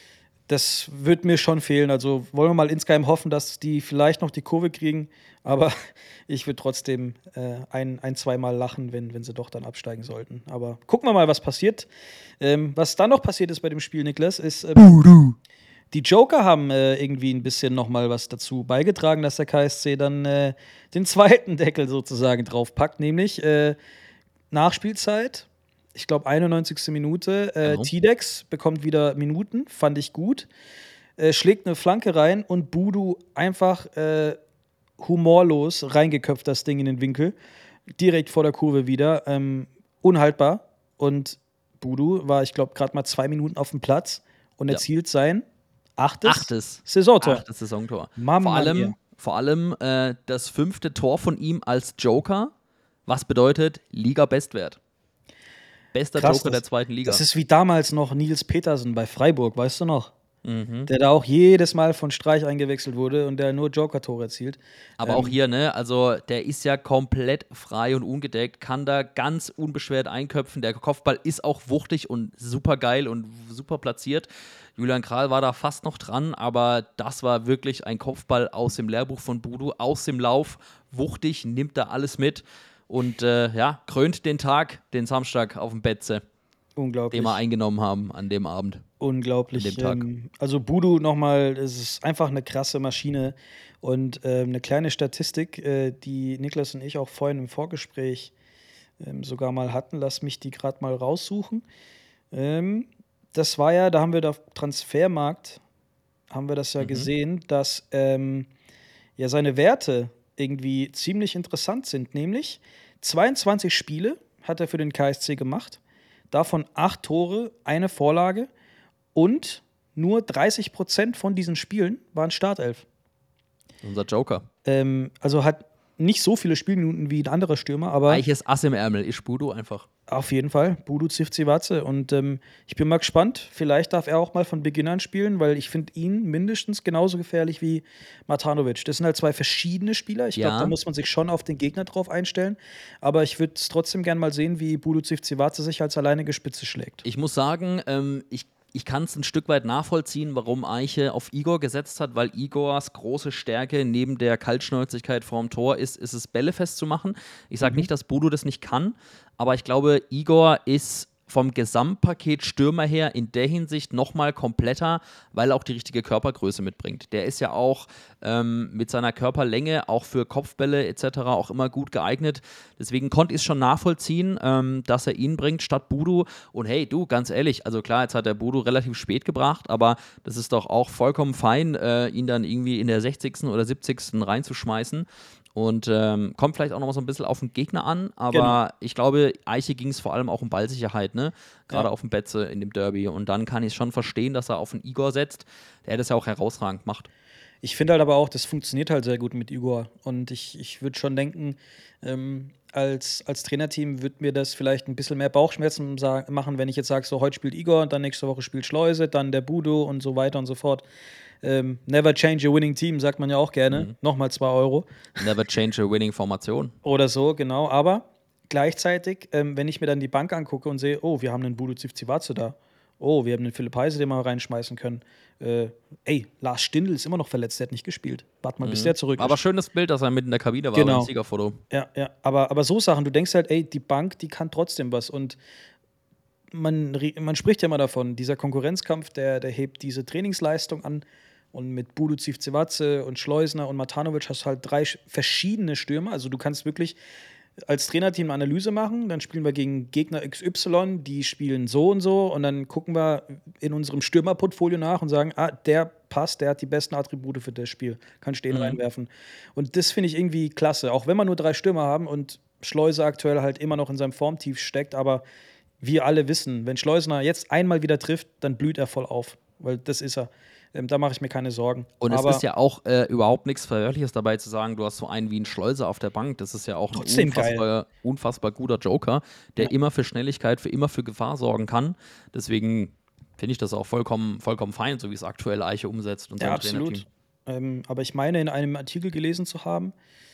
das wird mir schon fehlen. Also wollen wir mal insgeheim hoffen, dass die vielleicht noch die Kurve kriegen, aber ich würde trotzdem äh, ein, ein, zweimal lachen, wenn, wenn sie doch dann absteigen sollten. Aber gucken wir mal, was passiert. Ähm, was dann noch passiert ist bei dem Spiel, Niklas, ist, ähm, die Joker haben äh, irgendwie ein bisschen noch mal was dazu beigetragen, dass der K S C dann äh, den zweiten Deckel sozusagen draufpackt, nämlich äh, Nachspielzeit. Ich glaube, einundneunzigste Minute. Äh, Genau. Tidex bekommt wieder Minuten, fand ich gut. Äh, schlägt eine Flanke rein und Budu einfach äh, humorlos reingeköpft das Ding in den Winkel. Direkt vor der Kurve wieder. Ähm, unhaltbar. Und Budu war, ich glaube, gerade mal zwei Minuten auf dem Platz und Ja. erzielt sein achtes, Achtes. Saisontor. Achtes Saisontor. Mamma vor allem, mia. vor allem äh, das fünfte Tor von ihm als Joker, was bedeutet Liga-Bestwert. Bester Krass, Joker das- der zweiten Liga. Das ist wie damals noch Nils Petersen bei Freiburg, weißt du noch? Mhm. Der da auch jedes Mal von Streich eingewechselt wurde und der nur Joker-Tore erzielt. Aber Ähm, auch hier, ne, also der ist ja komplett frei und ungedeckt, kann da ganz unbeschwert einköpfen. Der Kopfball ist auch wuchtig und super geil und super platziert. Julian Kral war da fast noch dran, aber das war wirklich ein Kopfball aus dem Lehrbuch von Budu, aus dem Lauf, wuchtig, nimmt da alles mit und äh, ja, krönt den Tag, den Samstag auf dem Betze, Unglaublich. den wir eingenommen haben an dem Abend. Unglaublich. an dem Tag. Ähm, also Budu nochmal, es ist einfach eine krasse Maschine. Und ähm, eine kleine Statistik, äh, die Niklas und ich auch vorhin im Vorgespräch ähm, sogar mal hatten. Lass mich die gerade mal raussuchen. Ähm, das war ja, da haben wir da auf Transfermarkt, haben wir das ja Mhm. gesehen, dass ähm, ja seine Werte irgendwie ziemlich interessant sind. Nämlich zweiundzwanzig Spiele hat er für den K S C gemacht. Davon acht Tore, eine Vorlage. Und nur dreißig Prozent von diesen Spielen waren Startelf. Unser Joker. Ähm, also hat nicht so viele Spielminuten wie ein anderer Stürmer, aber Eiches Ass im Ärmel ist Budu einfach. auf jeden Fall Budu Zivcivatze. Und ähm, ich bin mal gespannt. Vielleicht darf er auch mal von Beginn an spielen, weil ich finde ihn mindestens genauso gefährlich wie Matanovic. Das sind halt zwei verschiedene Spieler. Ich glaube, Ja. da muss man sich schon auf den Gegner drauf einstellen. Aber ich würde es trotzdem gern mal sehen, wie Budu Zivcivatze sich als alleinige Spitze schlägt. Ich muss sagen, ähm, ich, ich kann es ein Stück weit nachvollziehen, warum Eiche auf Igor gesetzt hat, weil Igors große Stärke neben der Kaltschnäuzigkeit vorm Tor ist, ist es Bälle festzumachen. Ich sage nicht, dass Bodo das nicht kann, aber ich glaube, Igor ist vom Gesamtpaket Stürmer her in der Hinsicht nochmal kompletter, weil er auch die richtige Körpergröße mitbringt. Der ist ja auch ähm, mit seiner Körperlänge auch für Kopfbälle et cetera auch immer gut geeignet. Deswegen konnte ich es schon nachvollziehen, ähm, dass er ihn bringt statt Budu. Und hey, du, ganz ehrlich, also klar, jetzt hat der Budu relativ spät gebracht, aber das ist doch auch vollkommen fein, äh, ihn dann irgendwie in der sechzigsten oder siebzigsten reinzuschmeißen. Und ähm, kommt vielleicht auch noch mal so ein bisschen auf den Gegner an, aber Genau. ich glaube, Eiche ging es vor allem auch um Ballsicherheit, ne? Gerade Ja. auf dem Betze in dem Derby. Und dann kann ich schon verstehen, dass er auf den Igor setzt, der das ja auch herausragend macht. Ich finde halt aber auch, das funktioniert halt sehr gut mit Igor. Und ich, ich würde schon denken, ähm, als, als Trainerteam würde mir das vielleicht ein bisschen mehr Bauchschmerzen sa- machen, wenn ich jetzt sage, so heute spielt Igor und dann nächste Woche spielt Schleuse, dann der Budo und so weiter und so fort. Ähm, never change a winning team, sagt man ja auch gerne. Mhm. Nochmal zwei Euro. Never change a winning Formation. Oder so, genau. Aber gleichzeitig, ähm, wenn ich mir dann die Bank angucke und sehe, oh, wir haben einen Budu Zivcivatze da. Oh, wir haben einen Philipp Heise, den wir reinschmeißen können. Äh, ey, Lars Stindl ist immer noch verletzt, der hat nicht gespielt. Warte mal, bis der zurück ist. Aber schönes Bild, dass er mit in der Kabine war Genau. beim Siegerfoto. Ja, ja, aber, aber so Sachen, du denkst halt, ey, die Bank, die kann trotzdem was. Und man, re- man spricht ja immer davon, dieser Konkurrenzkampf, der, der hebt diese Trainingsleistung an. Und mit Budu Zivcivatze und Schleusner und Matanovic hast du halt drei sch- verschiedene Stürmer. Also du kannst wirklich als Trainerteam eine Analyse machen, dann spielen wir gegen Gegner X Y, die spielen so und so und dann gucken wir in unserem Stürmerportfolio nach und sagen, ah, der passt, der hat die besten Attribute für das Spiel, kann stehen Mhm. reinwerfen. Und das finde ich irgendwie klasse, auch wenn wir nur drei Stürmer haben und Schleuse aktuell halt immer noch in seinem Formtief steckt, aber wir alle wissen, wenn Schleusner jetzt einmal wieder trifft, dann blüht er voll auf, weil das ist er. Ähm, da mache ich mir keine Sorgen. Und Aber es ist ja auch äh, überhaupt nichts Verwerfliches dabei zu sagen, du hast so einen wie einen Schleuser auf der Bank. Das ist ja auch ein Trotzdem unfassbar, unfassbar guter Joker, der Ja. immer für Schnelligkeit, für immer für Gefahr sorgen kann. Deswegen finde ich das auch vollkommen, vollkommen fein, so wie es aktuell Eiche umsetzt und ja, sein Trainerteam. absolut. Ähm, aber ich meine, in einem Artikel gelesen zu haben,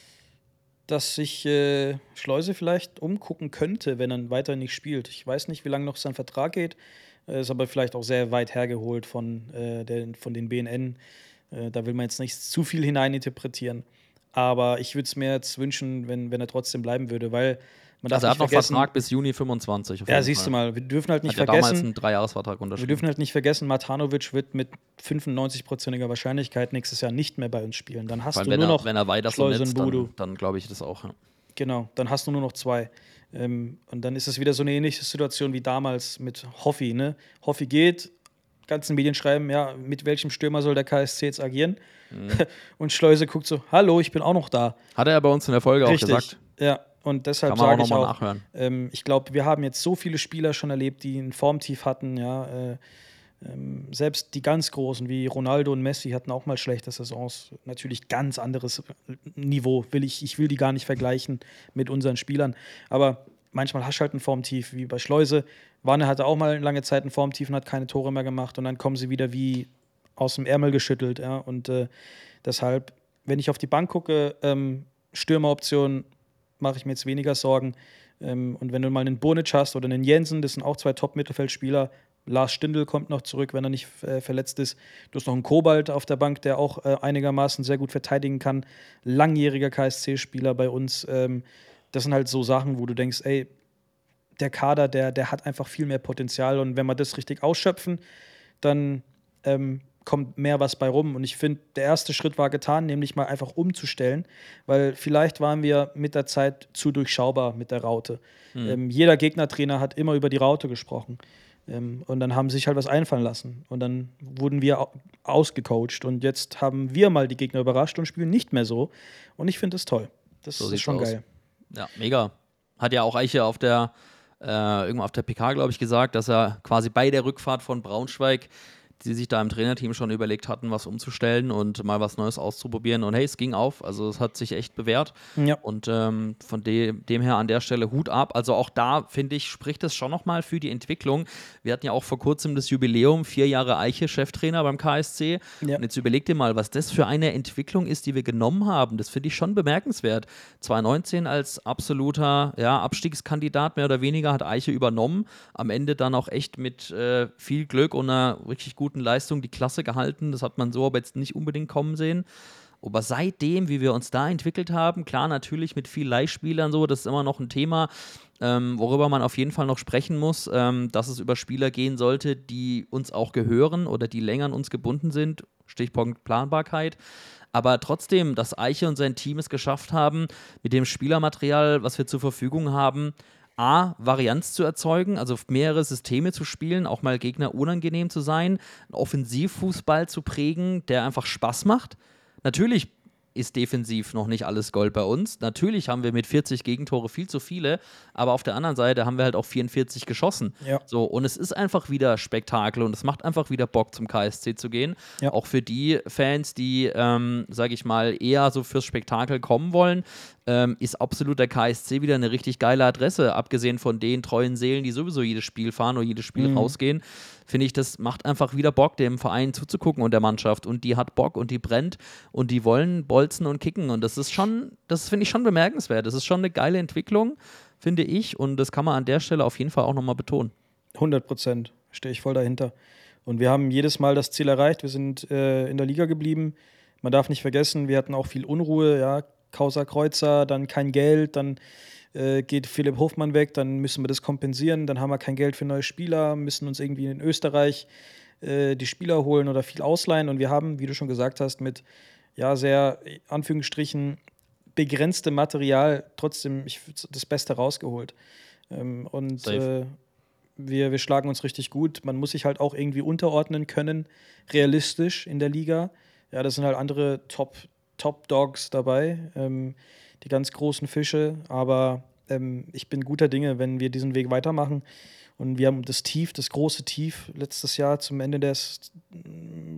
dass sich äh, Schleuse vielleicht umgucken könnte, wenn er weiter nicht spielt. Ich weiß nicht, wie lange noch sein Vertrag geht. Äh, ist aber vielleicht auch sehr weit hergeholt von, äh, der, von den B N N. Äh, da will man jetzt nicht zu viel hineininterpretieren. Aber ich würde es mir jetzt wünschen, wenn, wenn er trotzdem bleiben würde, weil man darf Also er hat nicht noch vergessen. Vertrag bis Juni fünfundzwanzig. Auf Ja, jeden siehst Fall. du mal, wir dürfen halt nicht Hat ja damals vergessen. einen Dreijahresvertrag Wir unterschrieben. dürfen halt nicht vergessen, Matanovic wird mit fünfundneunzig-prozentiger Wahrscheinlichkeit nächstes Jahr nicht mehr bei uns spielen. Dann hast Vor allem, du wenn nur er, noch wenn er weiter so Schleuse und netzt, Budu. dann, dann glaube ich das auch. Ja. Genau, dann hast du nur noch zwei. Ähm, und dann ist es wieder so eine ähnliche Situation wie damals mit Hoffi. Ne? Hoffi geht, ganzen Medien schreiben, ja, mit welchem Stürmer soll der K S C jetzt agieren? Mhm. Und Schleuse guckt so, hallo, ich bin auch noch da. Hat er ja bei uns in der Folge Richtig. auch gesagt. Ja, und deshalb Kann man auch sage ich noch mal auch, nachhören. ähm, ich glaube, wir haben jetzt so viele Spieler schon erlebt, die ein Formtief hatten, ja, äh, ähm, selbst die ganz Großen wie Ronaldo und Messi hatten auch mal schlechte Saisons. Natürlich ganz anderes Niveau. Will ich, ich will die gar nicht vergleichen mit unseren Spielern. Aber manchmal hast du halt ein Formtief, wie bei Schleuse. Wanne hatte auch mal lange Zeit ein Formtief und hat keine Tore mehr gemacht. Und dann kommen sie wieder wie aus dem Ärmel geschüttelt. Ja? Und äh, deshalb, wenn ich auf die Bank gucke, ähm, Stürmeroption mache ich mir jetzt weniger Sorgen. Ähm, und wenn du mal einen Burnic hast oder einen Jensen, das sind auch zwei Top-Mittelfeldspieler. Lars Stindl kommt noch zurück, wenn er nicht äh, verletzt ist. Du hast noch einen Kobalt auf der Bank, der auch äh, einigermaßen sehr gut verteidigen kann. Langjähriger K S C-Spieler bei uns. Ähm, das sind halt so Sachen, wo du denkst, ey, der Kader, der, der hat einfach viel mehr Potenzial. Und wenn wir das richtig ausschöpfen, dann ähm, kommt mehr was bei rum. Und ich finde, der erste Schritt war getan, nämlich mal einfach umzustellen, weil vielleicht waren wir mit der Zeit zu durchschaubar mit der Raute. Mhm. Ähm, jeder Gegnertrainer hat immer über die Raute gesprochen. Ähm, und dann haben sie sich halt was einfallen lassen. Und dann wurden wir au- ausgecoacht. Und jetzt haben wir mal die Gegner überrascht und spielen nicht mehr so. Und ich finde das toll. Das So ist sieht's schon aus. geil. Ja, mega. Hat ja auch Eiche auf der, äh, irgendwann auf der P K, glaube ich, gesagt, dass er quasi bei der Rückfahrt von Braunschweig, die sich da im Trainerteam schon überlegt hatten, was umzustellen und mal was Neues auszuprobieren. Und hey, es ging auf. Also es hat sich echt bewährt. Ja. Und ähm, von de dem her an der Stelle Hut ab. Also auch da, finde ich, spricht es schon nochmal für die Entwicklung. Wir hatten ja auch vor kurzem das Jubiläum, vier Jahre Eiche, Cheftrainer beim K S C. Ja. Und jetzt überleg dir mal, was das für eine Entwicklung ist, die wir genommen haben. Das finde ich schon bemerkenswert. zwanzig neunzehn als absoluter ja, Abstiegskandidat mehr oder weniger hat Eiche übernommen. Am Ende dann auch echt mit äh, viel Glück und einer richtig guten Leistung die Klasse gehalten. Das hat man so aber jetzt nicht unbedingt kommen sehen. Aber seitdem, wie wir uns da entwickelt haben, klar, natürlich mit viel Leihspielern so, das ist immer noch ein Thema, ähm, worüber man auf jeden Fall noch sprechen muss, ähm, dass es über Spieler gehen sollte, die uns auch gehören oder die länger an uns gebunden sind. Stichpunkt Planbarkeit. Aber trotzdem, dass Eiche und sein Team es geschafft haben, mit dem Spielermaterial, was wir zur Verfügung haben, A, Varianz zu erzeugen, also mehrere Systeme zu spielen, auch mal Gegner unangenehm zu sein, einen Offensivfußball zu prägen, der einfach Spaß macht. Natürlich ist defensiv noch nicht alles Gold bei uns. Natürlich haben wir mit vierzig Gegentore viel zu viele, aber auf der anderen Seite haben wir halt auch vierundvierzig geschossen. Ja. So, und es ist einfach wieder Spektakel und es macht einfach wieder Bock, zum K S C zu gehen. Ja. Auch für die Fans, die, ähm, sage ich mal, eher so fürs Spektakel kommen wollen, ähm, ist absolut der K S C wieder eine richtig geile Adresse. Abgesehen von den treuen Seelen, die sowieso jedes Spiel fahren oder jedes Spiel Mhm. rausgehen, finde ich, das macht einfach wieder Bock, dem Verein zuzugucken und der Mannschaft. Und die hat Bock und die brennt und die wollen bolzen und kicken. Und das ist schon, das finde ich schon bemerkenswert. Das ist schon eine geile Entwicklung, finde ich. Und das kann man an der Stelle auf jeden Fall auch nochmal betonen. hundert Prozent stehe ich voll dahinter. Und wir haben jedes Mal das Ziel erreicht. Wir sind äh, in der Liga geblieben. Man darf nicht vergessen, wir hatten auch viel Unruhe. Ja, Causa Kreuzer, dann kein Geld, dann äh, geht Philipp Hofmann weg, dann müssen wir das kompensieren. Dann haben wir kein Geld für neue Spieler, müssen uns irgendwie in Österreich äh, die Spieler holen oder viel ausleihen. Und wir haben, wie du schon gesagt hast, mit ja sehr, Anführungsstrichen, begrenztem Material trotzdem ich, das Beste rausgeholt. Ähm, und Safe. äh, wir, wir schlagen uns richtig gut. Man muss sich halt auch irgendwie unterordnen können, realistisch in der Liga. Ja, das sind halt andere Top, Top-Dogs dabei, ähm, die ganz großen Fische. Aber ähm, ich bin guter Dinge, wenn wir diesen Weg weitermachen. Und wir haben das Tief, das große Tief letztes Jahr zum Ende des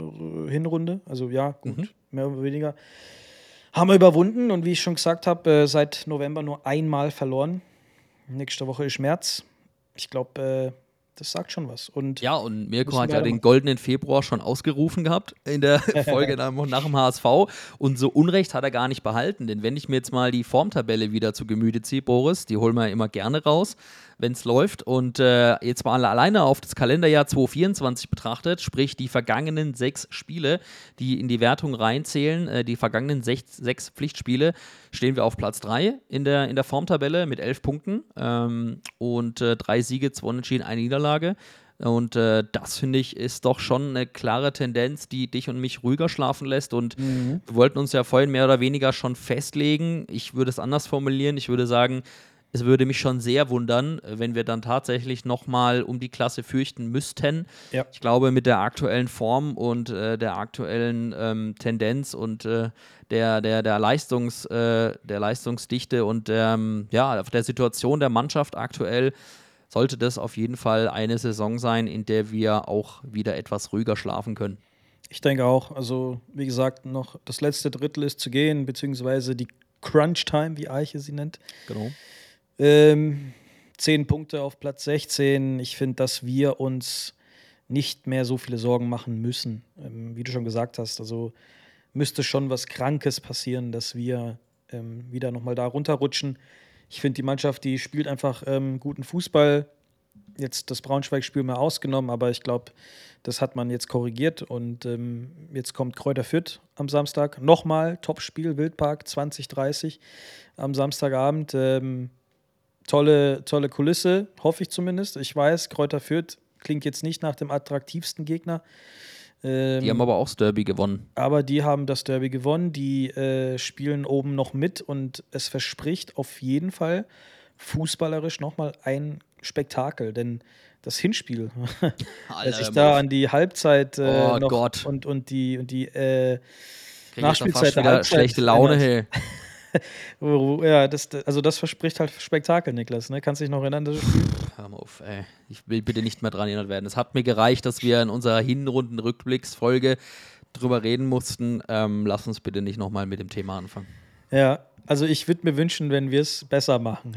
Hinrunde. Also ja, gut, Mhm. mehr oder weniger. Haben wir überwunden und wie ich schon gesagt habe, äh, seit November nur einmal verloren. Nächste Woche ist März. Ich glaube, äh, das sagt schon was. Und Ja, und Mirko müssen hat ja den weitermachen. goldenen Februar schon ausgerufen gehabt in der Folge nach, nach dem H S V. Und so Unrecht hat er gar nicht behalten. Denn wenn ich mir jetzt mal die Formtabelle wieder zu Gemüte ziehe, Boris, die holen wir ja immer gerne raus, wenn es läuft. Und äh, jetzt mal alleine auf das Kalenderjahr zwanzig vierundzwanzig betrachtet, sprich die vergangenen sechs Spiele, die in die Wertung reinzählen, äh, die vergangenen sechs, sechs Pflichtspiele, stehen wir auf Platz drei in der, in der Formtabelle mit elf Punkten ähm, und äh, drei Siege, zwei Unentschieden, eine Niederlage. Und äh, das, finde ich, ist doch schon eine klare Tendenz, die dich und mich ruhiger schlafen lässt. Und Mhm. wir wollten uns ja vorhin mehr oder weniger schon festlegen. Ich würde es anders formulieren. Ich würde sagen, es würde mich schon sehr wundern, wenn wir dann tatsächlich nochmal um die Klasse fürchten müssten. Ja. Ich glaube, mit der aktuellen Form und äh, der aktuellen ähm, Tendenz und äh, der, der, der, Leistungs, äh, der Leistungsdichte und ähm, ja, der Situation der Mannschaft aktuell sollte das auf jeden Fall eine Saison sein, in der wir auch wieder etwas ruhiger schlafen können. Ich denke auch. Also, wie gesagt, noch das letzte Drittel ist zu gehen, beziehungsweise die Crunch-Time, wie Eiche sie nennt. Genau. Ähm, zehn Punkte auf Platz sechzehn. Ich finde, dass wir uns nicht mehr so viele Sorgen machen müssen. Ähm, wie du schon gesagt hast, also müsste schon was Krankes passieren, dass wir ähm, wieder nochmal da runterrutschen. Ich finde, die Mannschaft, die spielt einfach ähm, guten Fußball. Jetzt das Braunschweig-Spiel mal ausgenommen, aber ich glaube, das hat man jetzt korrigiert. Und ähm, jetzt kommt Kräuter Fürth am Samstag. Nochmal Topspiel, Wildpark zwanzig dreißig am Samstagabend. Ähm, tolle, tolle Kulisse, hoffe ich zumindest. Ich weiß, Kräuter Fürth klingt jetzt nicht nach dem attraktivsten Gegner. Ähm, Die haben aber auch das Derby gewonnen. aber die haben das Derby gewonnen, die äh, spielen oben noch mit und es verspricht auf jeden Fall fußballerisch nochmal ein Spektakel, denn das Hinspiel, wer sich da an die Halbzeit äh, Oh noch Gott. und, und die, und die äh, Krieg jetzt noch Nachspielzeit fast der wieder Halbzeit schlechte Laune, erinnert. hey. Wo- wo- ja, das, also das verspricht halt Spektakel, Niklas, ne? Kannst dich noch erinnern? Das Spiel? Hör mal auf, ey. Ich will bitte nicht mehr dran erinnert werden. Es hat mir gereicht, dass wir in unserer Hinrunden-Rückblicksfolge drüber reden mussten. Ähm, lass uns bitte nicht nochmal mit dem Thema anfangen. Ja, also ich würde mir wünschen, wenn wir es besser machen.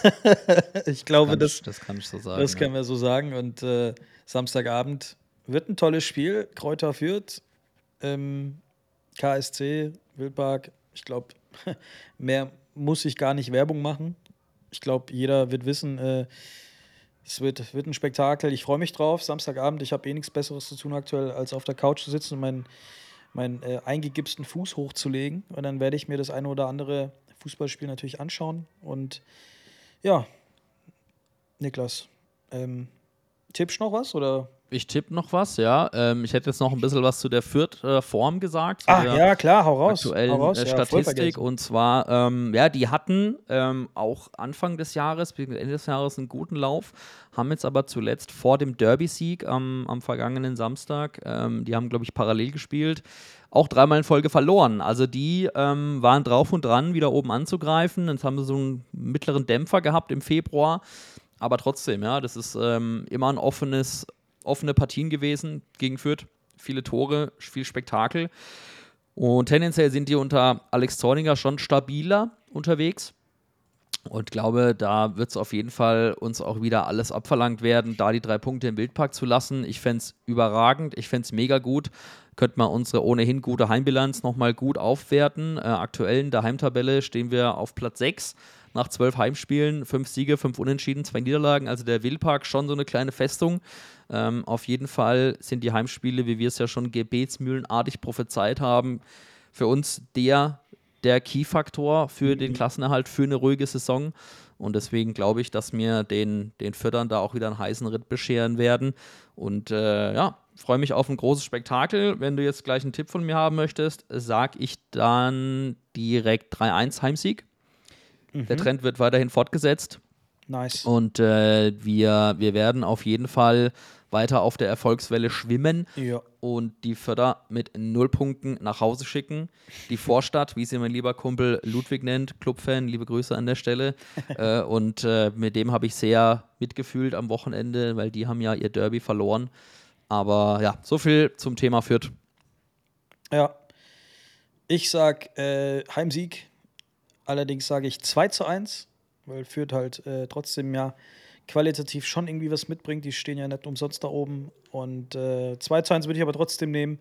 Ich glaube, kann das, ich, das kann ich so sagen. das ja. können wir so sagen. Und äh, Samstagabend wird ein tolles Spiel. Kräuter Fürth, ähm, K S C, Wildpark. Ich glaube, mehr muss ich gar nicht Werbung machen. Ich glaube, jeder wird wissen, äh, es wird, wird ein Spektakel. Ich freue mich drauf. Samstagabend, ich habe eh nichts Besseres zu tun aktuell, als auf der Couch zu sitzen und meinen, meinen äh, eingegipsten Fuß hochzulegen. Und dann werde ich mir das eine oder andere Fußballspiel natürlich anschauen. Und ja, Niklas, ähm, tippst du noch was? Oder? Ich tippe noch was, ja. Ähm, ich hätte jetzt noch ein bisschen was zu der Fürth-Form gesagt. Zu Ah, der ja, klar, hau raus. aktuellen hau raus. äh, Ja, voll Statistik. vergessen. Und zwar, ähm, ja, die hatten ähm, auch Anfang des Jahres, bis Ende des Jahres einen guten Lauf, haben jetzt aber zuletzt vor dem Derby-Sieg am, am vergangenen Samstag, ähm, die haben, glaube ich, parallel gespielt, auch dreimal in Folge verloren. Also die ähm, waren drauf und dran, wieder oben anzugreifen. Jetzt haben sie so einen mittleren Dämpfer gehabt im Februar. Aber trotzdem, ja, das ist ähm, immer ein offenes, offene Partien gewesen gegen Fürth. Viele Tore, viel Spektakel. Und tendenziell sind die unter Alex Zorniger schon stabiler unterwegs. Und glaube, da wird es auf jeden Fall uns auch wieder alles abverlangt werden, da die drei Punkte im Wildpark zu lassen. Ich fände es überragend, ich fände es mega gut. Könnte man unsere ohnehin gute Heimbilanz nochmal gut aufwerten. Äh, aktuell in der Heimtabelle stehen wir auf Platz sechs nach zwölf Heimspielen, fünf Siege, fünf Unentschieden, zwei Niederlagen. Also der Wildpark schon so eine kleine Festung. Ähm, auf jeden Fall sind die Heimspiele, wie wir es ja schon gebetsmühlenartig prophezeit haben, für uns der, der Key-Faktor für den Klassenerhalt, für eine ruhige Saison. Und deswegen glaube ich, dass wir den, den Fördern da auch wieder einen heißen Ritt bescheren werden. Und äh, ja, freue mich auf ein großes Spektakel. Wenn du jetzt gleich einen Tipp von mir haben möchtest, sage ich dann direkt drei eins Heimsieg. Der Trend wird weiterhin fortgesetzt. Nice. Und äh, wir, wir werden auf jeden Fall weiter auf der Erfolgswelle schwimmen Ja. und die Förder mit null Punkten nach Hause schicken. Die Vorstadt, wie sie mein lieber Kumpel Ludwig nennt, Clubfan, liebe Grüße an der Stelle. äh, und äh, mit dem habe ich sehr mitgefühlt am Wochenende, weil die haben ja ihr Derby verloren. Aber ja, so viel zum Thema Fürth. Ja. Ich sag äh, Heimsieg. Allerdings sage ich zwei zu eins, weil Fürth halt äh, trotzdem ja qualitativ schon irgendwie was mitbringt. Die stehen ja nicht umsonst da oben. Und äh, zwei zu eins würde ich aber trotzdem nehmen.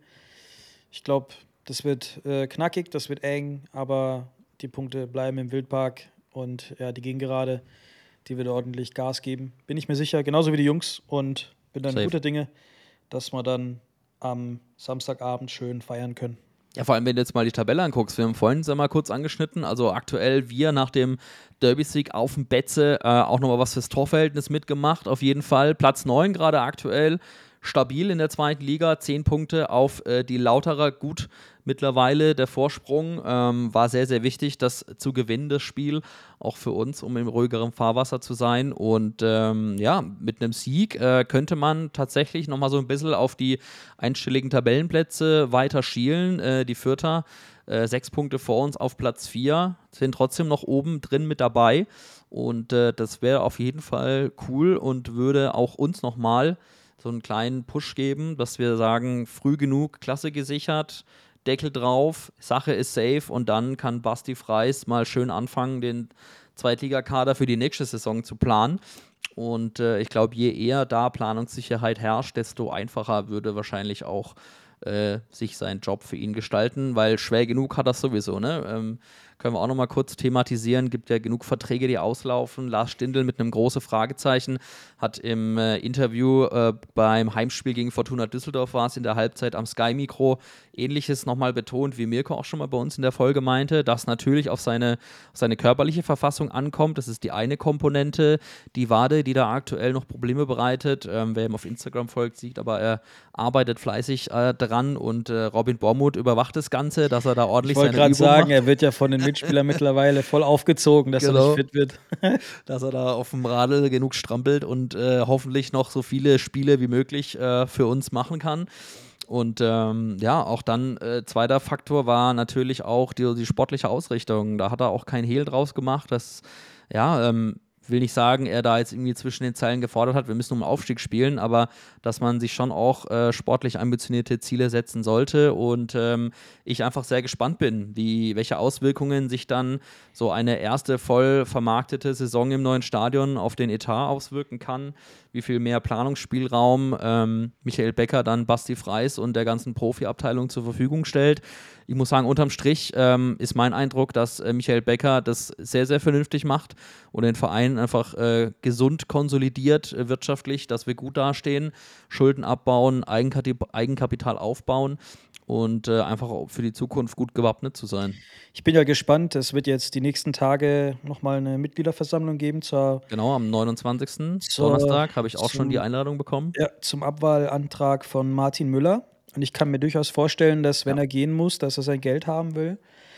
Ich glaube, das wird äh, knackig, das wird eng, aber die Punkte bleiben im Wildpark. Und ja, die Gegengerade, die wird ordentlich Gas geben. Bin ich mir sicher, genauso wie die Jungs. Und bin dann Safe. guter Dinge, dass wir dann am Samstagabend schön feiern können. Ja, vor allem, wenn du jetzt mal die Tabelle anguckst, wir haben vorhin ja mal kurz angeschnitten, also aktuell wir nach dem Derby-Sieg auf dem Betze äh, auch nochmal was fürs Torverhältnis mitgemacht, auf jeden Fall. Platz neun gerade aktuell, stabil in der zweiten Liga, zehn Punkte auf äh, die Lauterer, gut mittlerweile der Vorsprung, ähm, war sehr, sehr wichtig, das zu gewinnen, das Spiel, auch für uns, um im ruhigeren Fahrwasser zu sein und ähm, ja, mit einem Sieg äh, könnte man tatsächlich nochmal so ein bisschen auf die einstelligen Tabellenplätze weiter schielen, äh, die Fürther äh, sechs Punkte vor uns auf Platz vier, sind trotzdem noch oben drin mit dabei und äh, das wäre auf jeden Fall cool und würde auch uns nochmal so einen kleinen Push geben, dass wir sagen, früh genug Klasse gesichert, Deckel drauf, Sache ist safe und dann kann Basti Freis mal schön anfangen, den Zweitligakader für die nächste Saison zu planen. Und äh, ich glaube, je eher da Planungssicherheit herrscht, desto einfacher würde wahrscheinlich auch äh, sich sein Job für ihn gestalten, weil schwer genug hat das sowieso, ne? Ähm, können wir auch nochmal kurz thematisieren, gibt ja genug Verträge, die auslaufen. Lars Stindl mit einem großen Fragezeichen hat im äh, Interview äh, beim Heimspiel gegen Fortuna Düsseldorf, war es in der Halbzeit am Sky-Mikro, Ähnliches nochmal betont, wie Mirko auch schon mal bei uns in der Folge meinte, dass natürlich auf seine, auf seine körperliche Verfassung ankommt. Das ist die eine Komponente, die Wade, die da aktuell noch Probleme bereitet. Ähm, wer ihm auf Instagram folgt, sieht, aber er arbeitet fleißig äh, dran und äh, Robin Bormuth überwacht das Ganze, dass er da ordentlich Ich wollte seine gerade Übung sagen, macht. er wird ja von den Mitspielern mittlerweile voll aufgezogen, dass Genau. er nicht fit wird. Dass er da auf dem Radl genug strampelt und äh, hoffentlich noch so viele Spiele wie möglich äh, für uns machen kann. Und ähm, ja, auch dann äh, zweiter Faktor war natürlich auch die, die sportliche Ausrichtung. Da hat er auch kein Hehl draus gemacht. Das, ja, ähm, will nicht sagen, er da jetzt irgendwie zwischen den Zeilen gefordert hat, wir müssen um den Aufstieg spielen, aber dass man sich schon auch äh, sportlich ambitionierte Ziele setzen sollte und ähm, ich einfach sehr gespannt bin, wie, welche Auswirkungen sich dann so eine erste voll vermarktete Saison im neuen Stadion auf den Etat auswirken kann, wie viel mehr Planungsspielraum ähm, Michael Becker dann Basti Freis und der ganzen Profiabteilung zur Verfügung stellt. Ich muss sagen, unterm Strich ähm, ist mein Eindruck, dass äh, Michael Becker das sehr, sehr vernünftig macht und den Verein einfach äh, gesund konsolidiert äh, wirtschaftlich, dass wir gut dastehen, Schulden abbauen, Eigenkati- Eigenkapital aufbauen und äh, einfach auch für die Zukunft gut gewappnet zu sein. Ich bin ja gespannt, es wird jetzt die nächsten Tage nochmal eine Mitgliederversammlung geben zur, Genau, am neunundzwanzigsten zur Donnerstag habe ich auch schon zum, die Einladung bekommen. ja, zum Abwahlantrag von Martin Müller. Und ich kann mir durchaus vorstellen, dass wenn Ja. er gehen muss, dass er sein Geld haben will.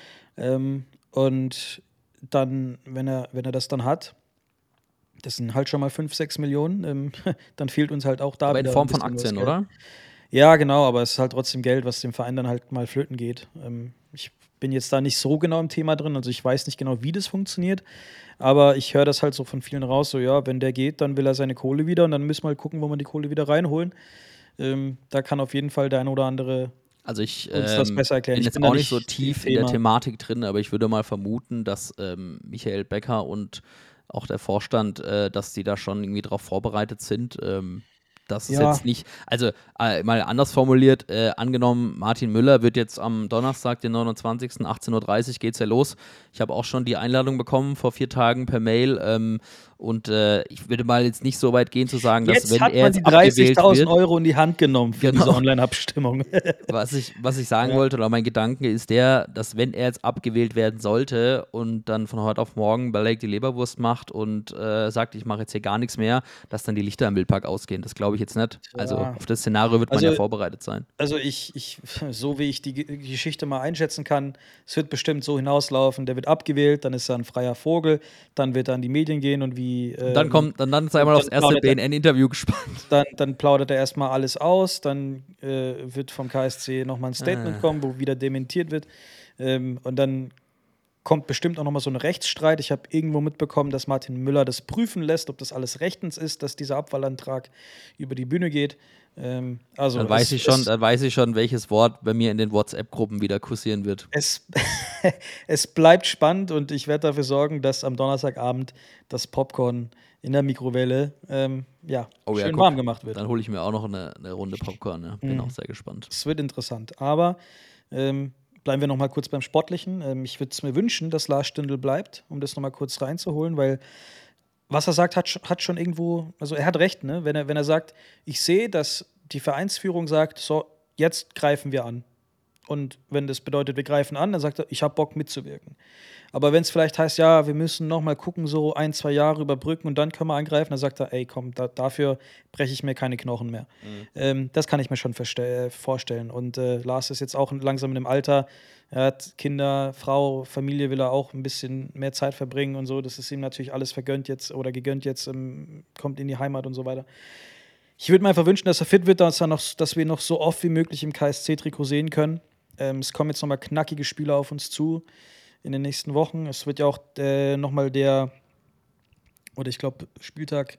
Ähm, und dann, wenn er, wenn er das dann hat, das sind halt schon mal fünf, sechs Millionen, ähm, dann fehlt uns halt auch da Aber in wieder Form ein von bisschen was Aktien, Geld. oder? Ja, genau, aber es ist halt trotzdem Geld, was dem Verein dann halt mal flöten geht. Ähm, ich bin jetzt da nicht so genau im Thema drin, also ich weiß nicht genau, wie das funktioniert, aber ich höre das halt so von vielen raus, so ja, wenn der geht, dann will er seine Kohle wieder und dann müssen wir halt gucken, wo wir die Kohle wieder reinholen. Ähm, da kann auf jeden Fall der ein oder andere Also ich uns das ähm, besser erklären. bin Ich jetzt bin da auch nicht so nicht tief im in der Thema. Thematik drin, aber ich würde mal vermuten, dass ähm, Michael Becker und auch der Vorstand, äh, dass die da schon irgendwie drauf vorbereitet sind. Ähm, das ist Ja. jetzt nicht, also äh, mal anders formuliert, äh, angenommen, Martin Müller wird jetzt am Donnerstag, den neunundzwanzigsten achtzehn Uhr dreißig geht's ja los. Ich habe auch schon die Einladung bekommen vor vier Tagen per Mail ähm, und äh, ich würde mal jetzt nicht so weit gehen zu sagen, dass Jetzt wenn hat er man jetzt die abgewählt dreißigtausend wird, Euro in die Hand genommen für Genau. diese Online-Abstimmung. Was ich, was ich sagen Ja. wollte, oder mein Gedanke ist der, dass wenn er jetzt abgewählt werden sollte und dann von heute auf morgen bei Lake die Leberwurst macht und äh, sagt, ich mache jetzt hier gar nichts mehr, dass dann die Lichter im Wildpark ausgehen. Das glaube ich jetzt nicht. Also Ja. auf das Szenario wird man Also- ja vorbereitet sein. Also ich, ich, so wie ich die Ge- Geschichte mal einschätzen kann, es wird bestimmt so hinauslaufen, der wird abgewählt, dann ist er ein freier Vogel, dann wird er an die Medien gehen und wie Und dann ähm, kommt, dann, dann sei mal dann aufs erste plaudert er- B N N-Interview gespannt. dann, dann plaudert er erstmal alles aus, dann äh, wird vom K S C nochmal ein Statement Ah. kommen, wo wieder dementiert wird. Ähm, und dann kommt bestimmt auch nochmal so ein Rechtsstreit. Ich habe irgendwo mitbekommen, dass Martin Müller das prüfen lässt, ob das alles rechtens ist, dass dieser Abwahlantrag über die Bühne geht. Ähm, also Dann weiß es, ich schon, es, dann weiß ich schon, welches Wort bei mir in den WhatsApp-Gruppen wieder kursieren wird. es, es bleibt spannend und ich werde dafür sorgen, dass am Donnerstagabend das Popcorn in der Mikrowelle ähm, ja, Oh ja, schön guck, warm gemacht wird. Dann hole ich mir auch noch eine, eine Runde Popcorn. Ja. Bin Mhm. auch sehr gespannt. Es wird interessant. Aber ähm, bleiben wir noch mal kurz beim Sportlichen. Ähm, ich würde es mir wünschen, dass Lars Stindl bleibt, um das noch mal kurz reinzuholen, weil was er sagt, hat, sch- hat schon irgendwo, also er hat recht, ne? Wenn er, wenn er sagt, ich sehe, dass die Vereinsführung sagt, so, jetzt greifen wir an. Und wenn das bedeutet, wir greifen an, dann sagt er, ich habe Bock mitzuwirken. Aber wenn es vielleicht heißt, ja, wir müssen noch mal gucken, so ein, zwei Jahre überbrücken und dann können wir angreifen, dann sagt er, ey, komm, da, dafür breche ich mir keine Knochen mehr. Ähm, das kann ich mir schon verste- äh, vorstellen. Und äh, Lars ist jetzt auch langsam in dem Alter, er hat Kinder, Frau, Familie, will er auch ein bisschen mehr Zeit verbringen und so. Das ist ihm natürlich alles vergönnt jetzt oder gegönnt jetzt, ähm, kommt in die Heimat und so weiter. Ich würde mir einfach wünschen, dass er fit wird, dass, er noch, dass wir noch so oft wie möglich im K S C-Trikot sehen können. Ähm, es kommen jetzt nochmal knackige Spiele auf uns zu in den nächsten Wochen. Es wird ja auch äh, nochmal der, oder ich glaube, Spieltag,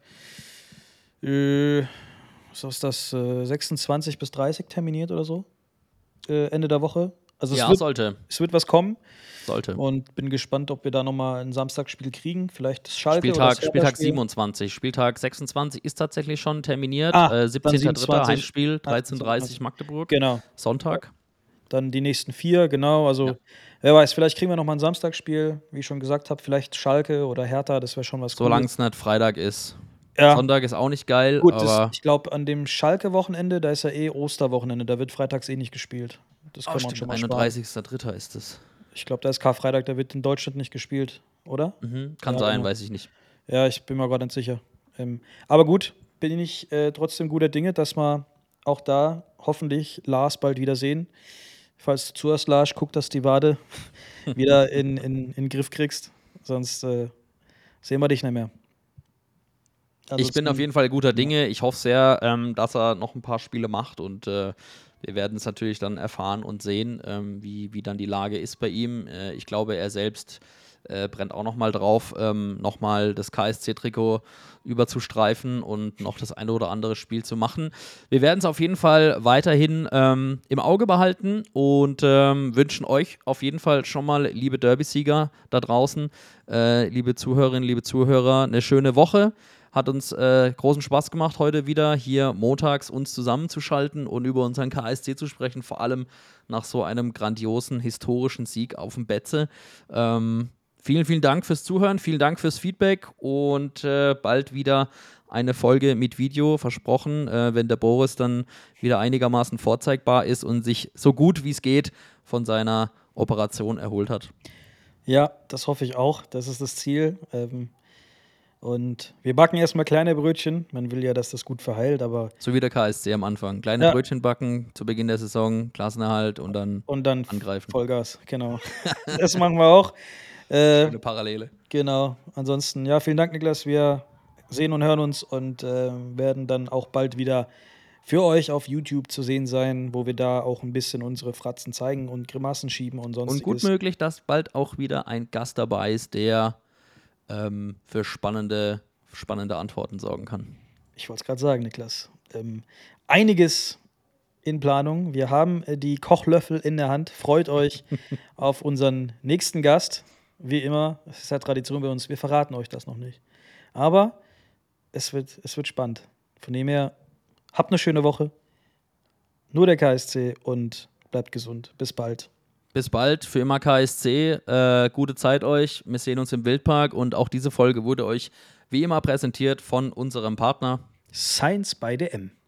äh, was ist das, äh, sechsundzwanzig bis dreißig terminiert oder so, äh, Ende der Woche. Also es, Ja, wird, sollte. es wird was kommen Sollte. und bin gespannt, ob wir da nochmal ein Samstagsspiel kriegen. Vielleicht das Schalke oder Spieltag, das Spieltag Hertha-Spiel. siebenundzwanzig. Spieltag sechsundzwanzig ist tatsächlich schon terminiert. Ah, äh, dann siebzehnter dritter siebenundzwanzig. Heimspiel, dreizehn Uhr dreißig Magdeburg. Genau. Sonntag. Dann die nächsten vier, genau. Also, Ja. wer weiß, vielleicht kriegen wir noch mal ein Samstagsspiel, wie ich schon gesagt habe. Vielleicht Schalke oder Hertha, das wäre schon was Solange es nicht Freitag ist. Ja, Sonntag ist auch nicht geil, gut, aber. das, ich glaube, an dem Schalke-Wochenende, da ist ja eh Osterwochenende, da wird freitags eh nicht gespielt. Das Oh, kann man stimmt, schon mal sparen. einunddreißigster dritter ist es. Ich glaube, da ist Karfreitag, da wird in Deutschland nicht gespielt, oder? Mhm, kann Ja, sein, genau. weiß ich nicht. Ja, ich bin mir gerade nicht sicher. Ähm, aber gut, bin ich äh, trotzdem guter Dinge, dass wir auch da hoffentlich Lars bald wieder sehen. Falls du zuhörst, Lars, guck, dass die Wade wieder in, in, in den Griff kriegst. Sonst äh, sehen wir dich nicht mehr. Ich bin auf jeden Fall guter Dinge. Ich hoffe sehr, ähm, dass er noch ein paar Spiele macht und äh, wir werden es natürlich dann erfahren und sehen, ähm, wie, wie dann die Lage ist bei ihm. Äh, ich glaube, er selbst äh, brennt auch noch mal drauf, ähm, noch mal das K S C-Trikot überzustreifen und noch das eine oder andere Spiel zu machen. Wir werden es auf jeden Fall weiterhin ähm, im Auge behalten und ähm, wünschen euch auf jeden Fall schon mal, liebe Derby-Sieger da draußen, äh, liebe Zuhörerinnen, liebe Zuhörer, eine schöne Woche. Hat uns äh, großen Spaß gemacht, heute wieder hier montags uns zusammenzuschalten und über unseren K S C zu sprechen, vor allem nach so einem grandiosen, historischen Sieg auf dem Betze. Ähm, vielen, vielen Dank fürs Zuhören, vielen Dank fürs Feedback und äh, bald wieder eine Folge mit Video, versprochen, äh, wenn der Boris dann wieder einigermaßen vorzeigbar ist und sich so gut wie es geht von seiner Operation erholt hat. Ja, das hoffe ich auch. Das ist das Ziel. Ähm, und wir backen erstmal kleine Brötchen. Man will ja, dass das gut verheilt, aber. So wie der K S C am Anfang. Kleine Ja. Brötchen backen zu Beginn der Saison, Klassenerhalt und dann Und dann angreifen. Vollgas, genau. Das machen wir auch. Äh, Schöne Parallele. genau. Ansonsten, ja, vielen Dank, Niklas. Wir sehen und hören uns und äh, werden dann auch bald wieder für euch auf YouTube zu sehen sein, wo wir da auch ein bisschen unsere Fratzen zeigen und Grimassen schieben und Und sonstiges. gut möglich, dass bald auch wieder ein Gast dabei ist, der ähm, für spannende, spannende Antworten sorgen kann. Ich wollte es gerade sagen, Niklas. Ähm, einiges in Planung. Wir haben äh, die Kochlöffel in der Hand. Freut euch auf unseren nächsten Gast. Wie immer, es ist ja Tradition bei uns, wir verraten euch das noch nicht. Aber es wird, es wird spannend. Von dem her, habt eine schöne Woche. Nur der K S C und bleibt gesund. Bis bald. Bis bald, für immer K S C. Äh, gute Zeit euch. Wir sehen uns im Wildpark und auch diese Folge wurde euch wie immer präsentiert von unserem Partner Science by D M.